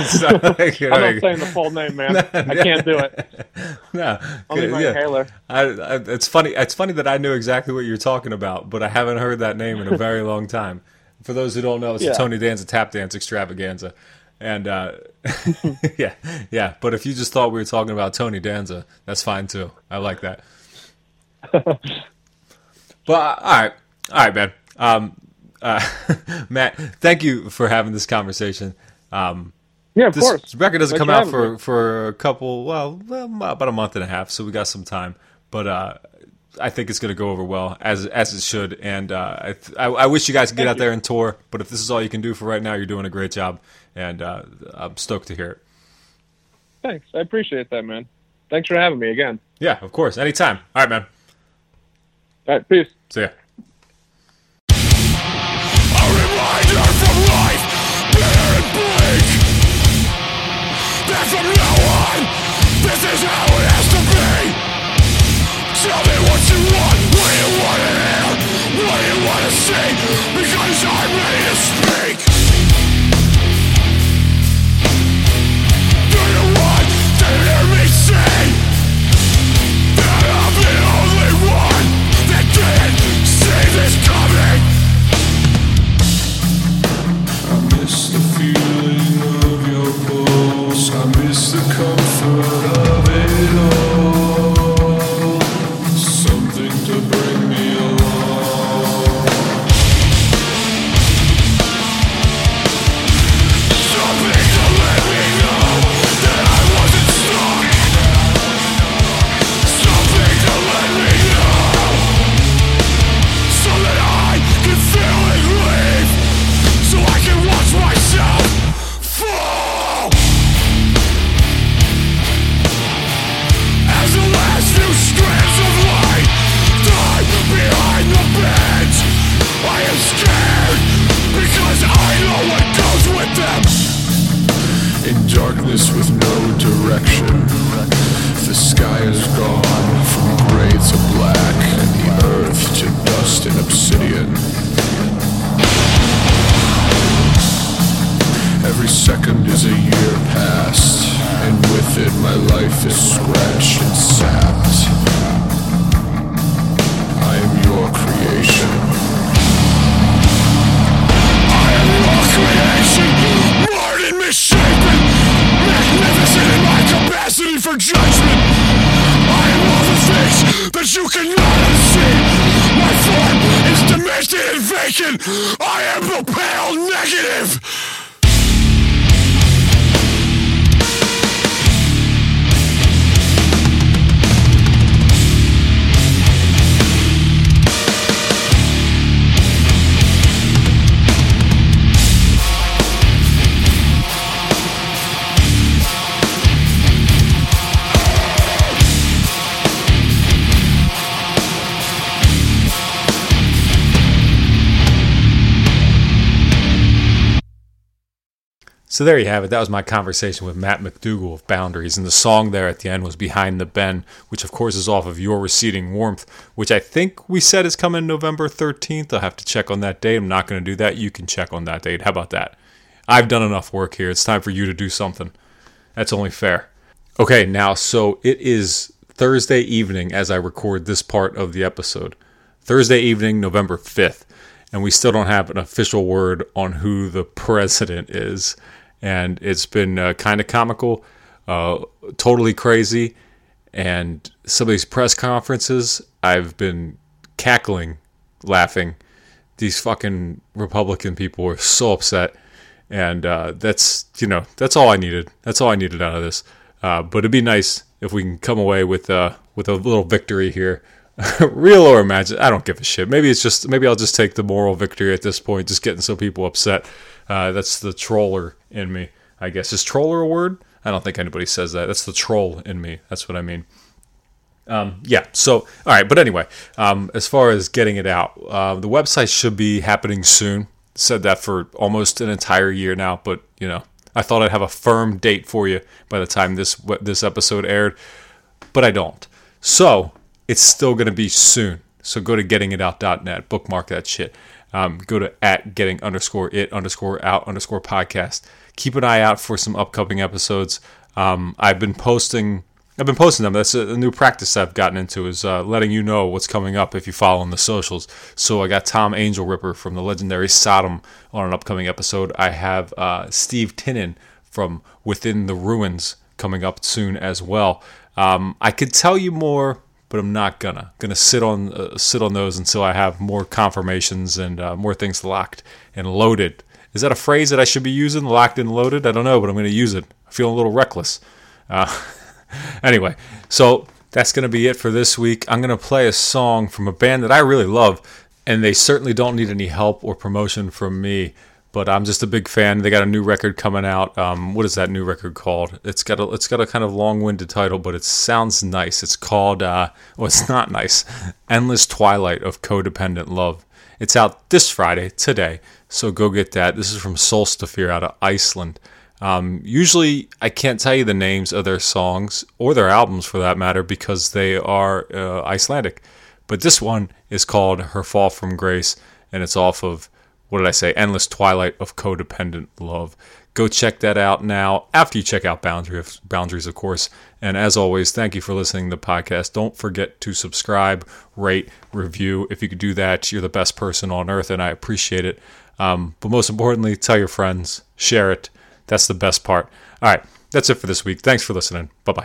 like, I'm not saying the full name, man. I can't do it. No, only my yeah. inhaler. I, I, it's funny. It's funny that I knew exactly what you're talking about, but I haven't heard that name in a very long time. For those who don't know, it's yeah. the Tony Danza Tap Dance Extravaganza. And, uh, yeah, yeah. But if you just thought we were talking about Tony Danza, that's fine, too. I like that. But, uh, all right. All right, man. Um, uh, Matt, thank you for having this conversation. Um, yeah, of this course. This record doesn't Thanks come out for, me. for a couple, well, well, about a month and a half, so we got some time. But, uh, I think it's going to go over well, as as it should, and uh, I, th- I I wish you guys could get Thank out you. there and tour, but if this is all you can do for right now, you're doing a great job, and uh, I'm stoked to hear it. Thanks. I appreciate that, man. Thanks for having me again. Yeah, of course. Anytime. All right, man. All right, peace. See ya. A reminder from life, bitter and bleak, that from now on, this is how it has to be. Tell me what you want, what do you want to hear, what do you want to see, because I'm ready to speak. Do you want to hear me say that I'm the only one that didn't see this coming? I miss the feeling of your pulse, I miss the comfort of it all. To bring me along. Something to let me know that I wasn't stuck. Something to let me know so that I can feel it leave, so I can watch myself fall. As the last few strands of light die behind the beds, I am scared because I know what goes with them. In darkness with no direction, the sky is gone from gray to black, and the earth to dust and obsidian. Every second is a year past, and with it my life is scratched and sapped. I am your creation. I am your creation, marred and misshapen, magnificent in my capacity for judgment. I am all the things that you cannot unsee. My form is demented and vacant. I am the pale negative. So there you have it. That was my conversation with Matt McDougall of Boundaries. And the song there at the end was Behind the Bend, which of course is off of Your Receding Warmth, which I think we said is coming November thirteenth. I'll have to check on that date. I'm not going to do that. You can check on that date. How about that? I've done enough work here. It's time for you to do something. That's only fair. Okay, now, so it is Thursday evening as I record this part of the episode. Thursday evening, November fifth. And we still don't have an official word on who the president is. And it's been uh, kind of comical, uh, totally crazy. And some of these press conferences, I've been cackling, laughing. These fucking Republican people are so upset. And uh, that's, you know, that's all I needed. That's all I needed out of this. Uh, but it'd be nice if we can come away with uh, with a little victory here. Real or imagined, I don't give a shit. Maybe it's just, maybe I'll just take the moral victory at this point, just getting some people upset. Uh, that's the troller in me, I guess. Is troller a word? I don't think anybody says that. That's the troll in me. That's what I mean. Um, yeah, so, all right, but anyway, um, as far as getting it out, uh, the website should be happening soon. Said that for almost an entire year now, but, you know, I thought I'd have a firm date for you by the time this this episode aired, but I don't. So, it's still going to be soon. So go to getting it out dot net, bookmark that shit. Um, go to at getting underscore it underscore out underscore podcast. Keep an eye out for some upcoming episodes. Um, I've been posting, I've been posting them. That's a, a new practice I've gotten into, is uh, letting you know what's coming up if you follow on the socials. So I got Tom Angel Ripper from the legendary Sodom on an upcoming episode. I have uh, Steve Tinnen from Within the Ruins coming up soon as well. Um, I could tell you more, but I'm not gonna gonna sit on uh, sit on those until I have more confirmations and uh, more things locked and loaded. Is that a phrase that I should be using? Locked and loaded? I don't know, but I'm gonna use it. I feel a little reckless. Uh, anyway, so that's gonna be it for this week. I'm gonna play a song from a band that I really love, and they certainly don't need any help or promotion from me. But I'm just a big fan. They got a new record coming out. Um, what is that new record called? It's got a it's got a kind of long-winded title, but it sounds nice. It's called, uh, well, it's not nice. Endless Twilight of Codependent Love. It's out this Friday, today. So go get that. This is from Solstafir out of Iceland. Um, usually, I can't tell you the names of their songs or their albums for that matter because they are uh, Icelandic. But this one is called Her Fall from Grace, and it's off of, what did I say? Endless Twilight of Codependent Love. Go check that out now, after you check out Boundaries, Boundaries, of course. And as always, thank you for listening to the podcast. Don't forget to subscribe, rate, review. If you could do that, you're the best person on earth, and I appreciate it. Um, but most importantly, tell your friends, share it. That's the best part. All right, that's it for this week. Thanks for listening. Bye-bye.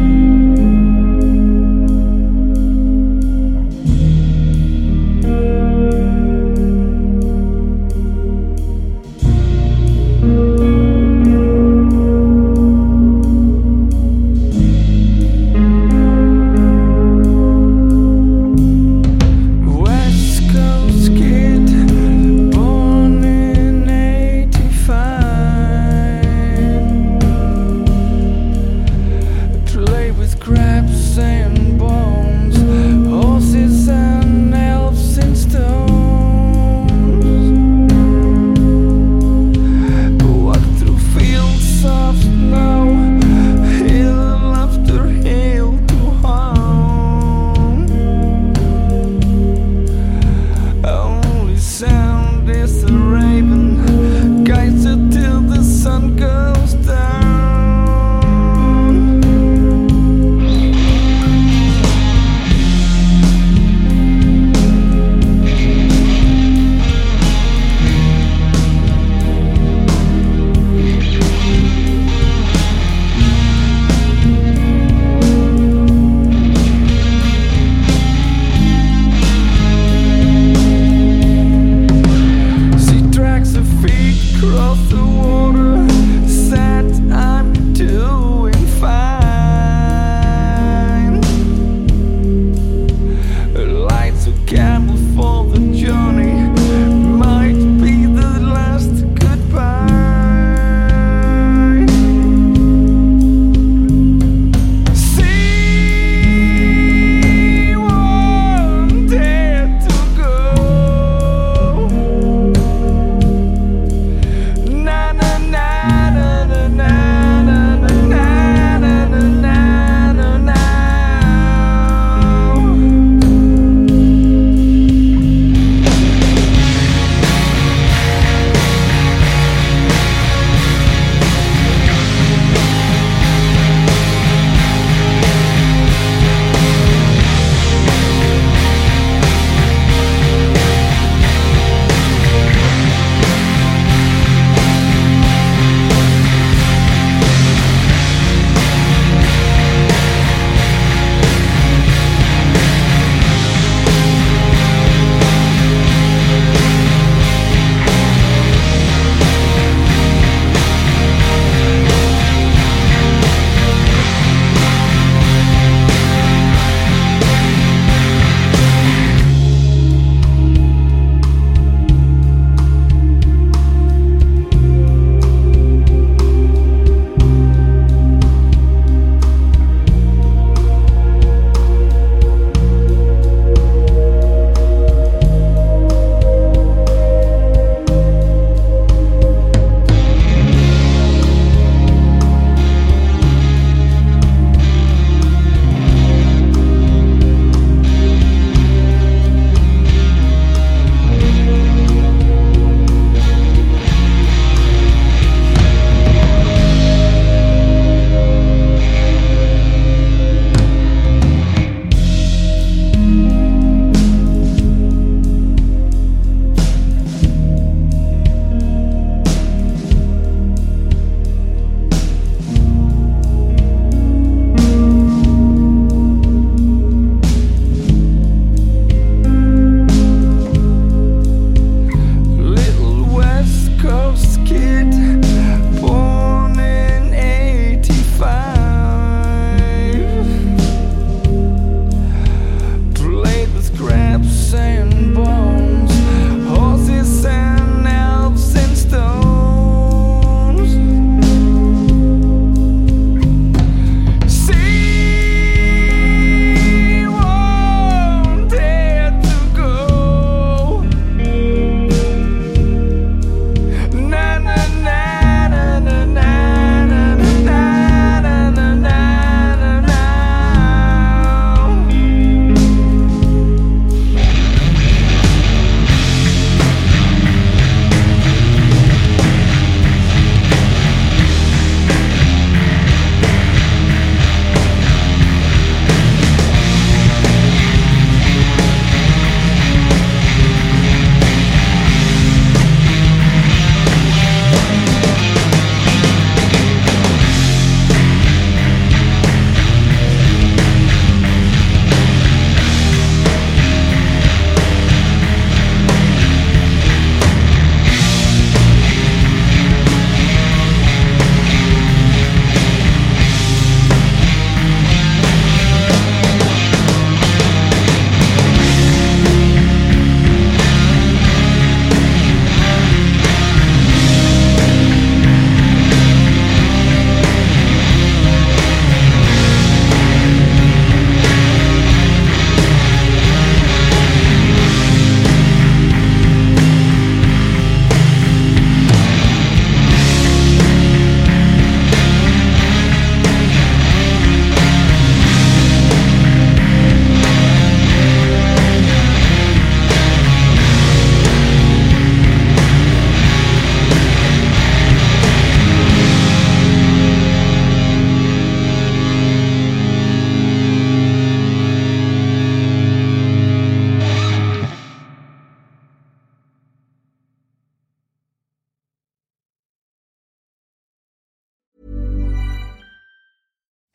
Thank you.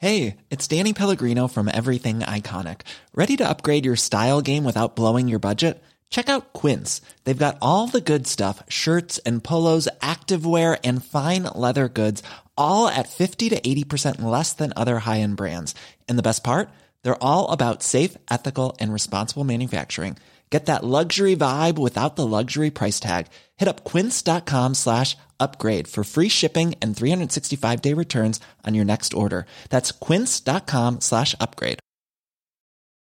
Hey, it's Danny Pellegrino from Everything Iconic. Ready to upgrade your style game without blowing your budget? Check out Quince. They've got all the good stuff, shirts and polos, activewear, and fine leather goods, all at fifty to eighty percent less than other high-end brands. And the best part? They're all about safe, ethical, and responsible manufacturing. Get that luxury vibe without the luxury price tag. Hit up quince.com slash upgrade for free shipping and three sixty-five day returns on your next order. That's quince.com slash upgrade.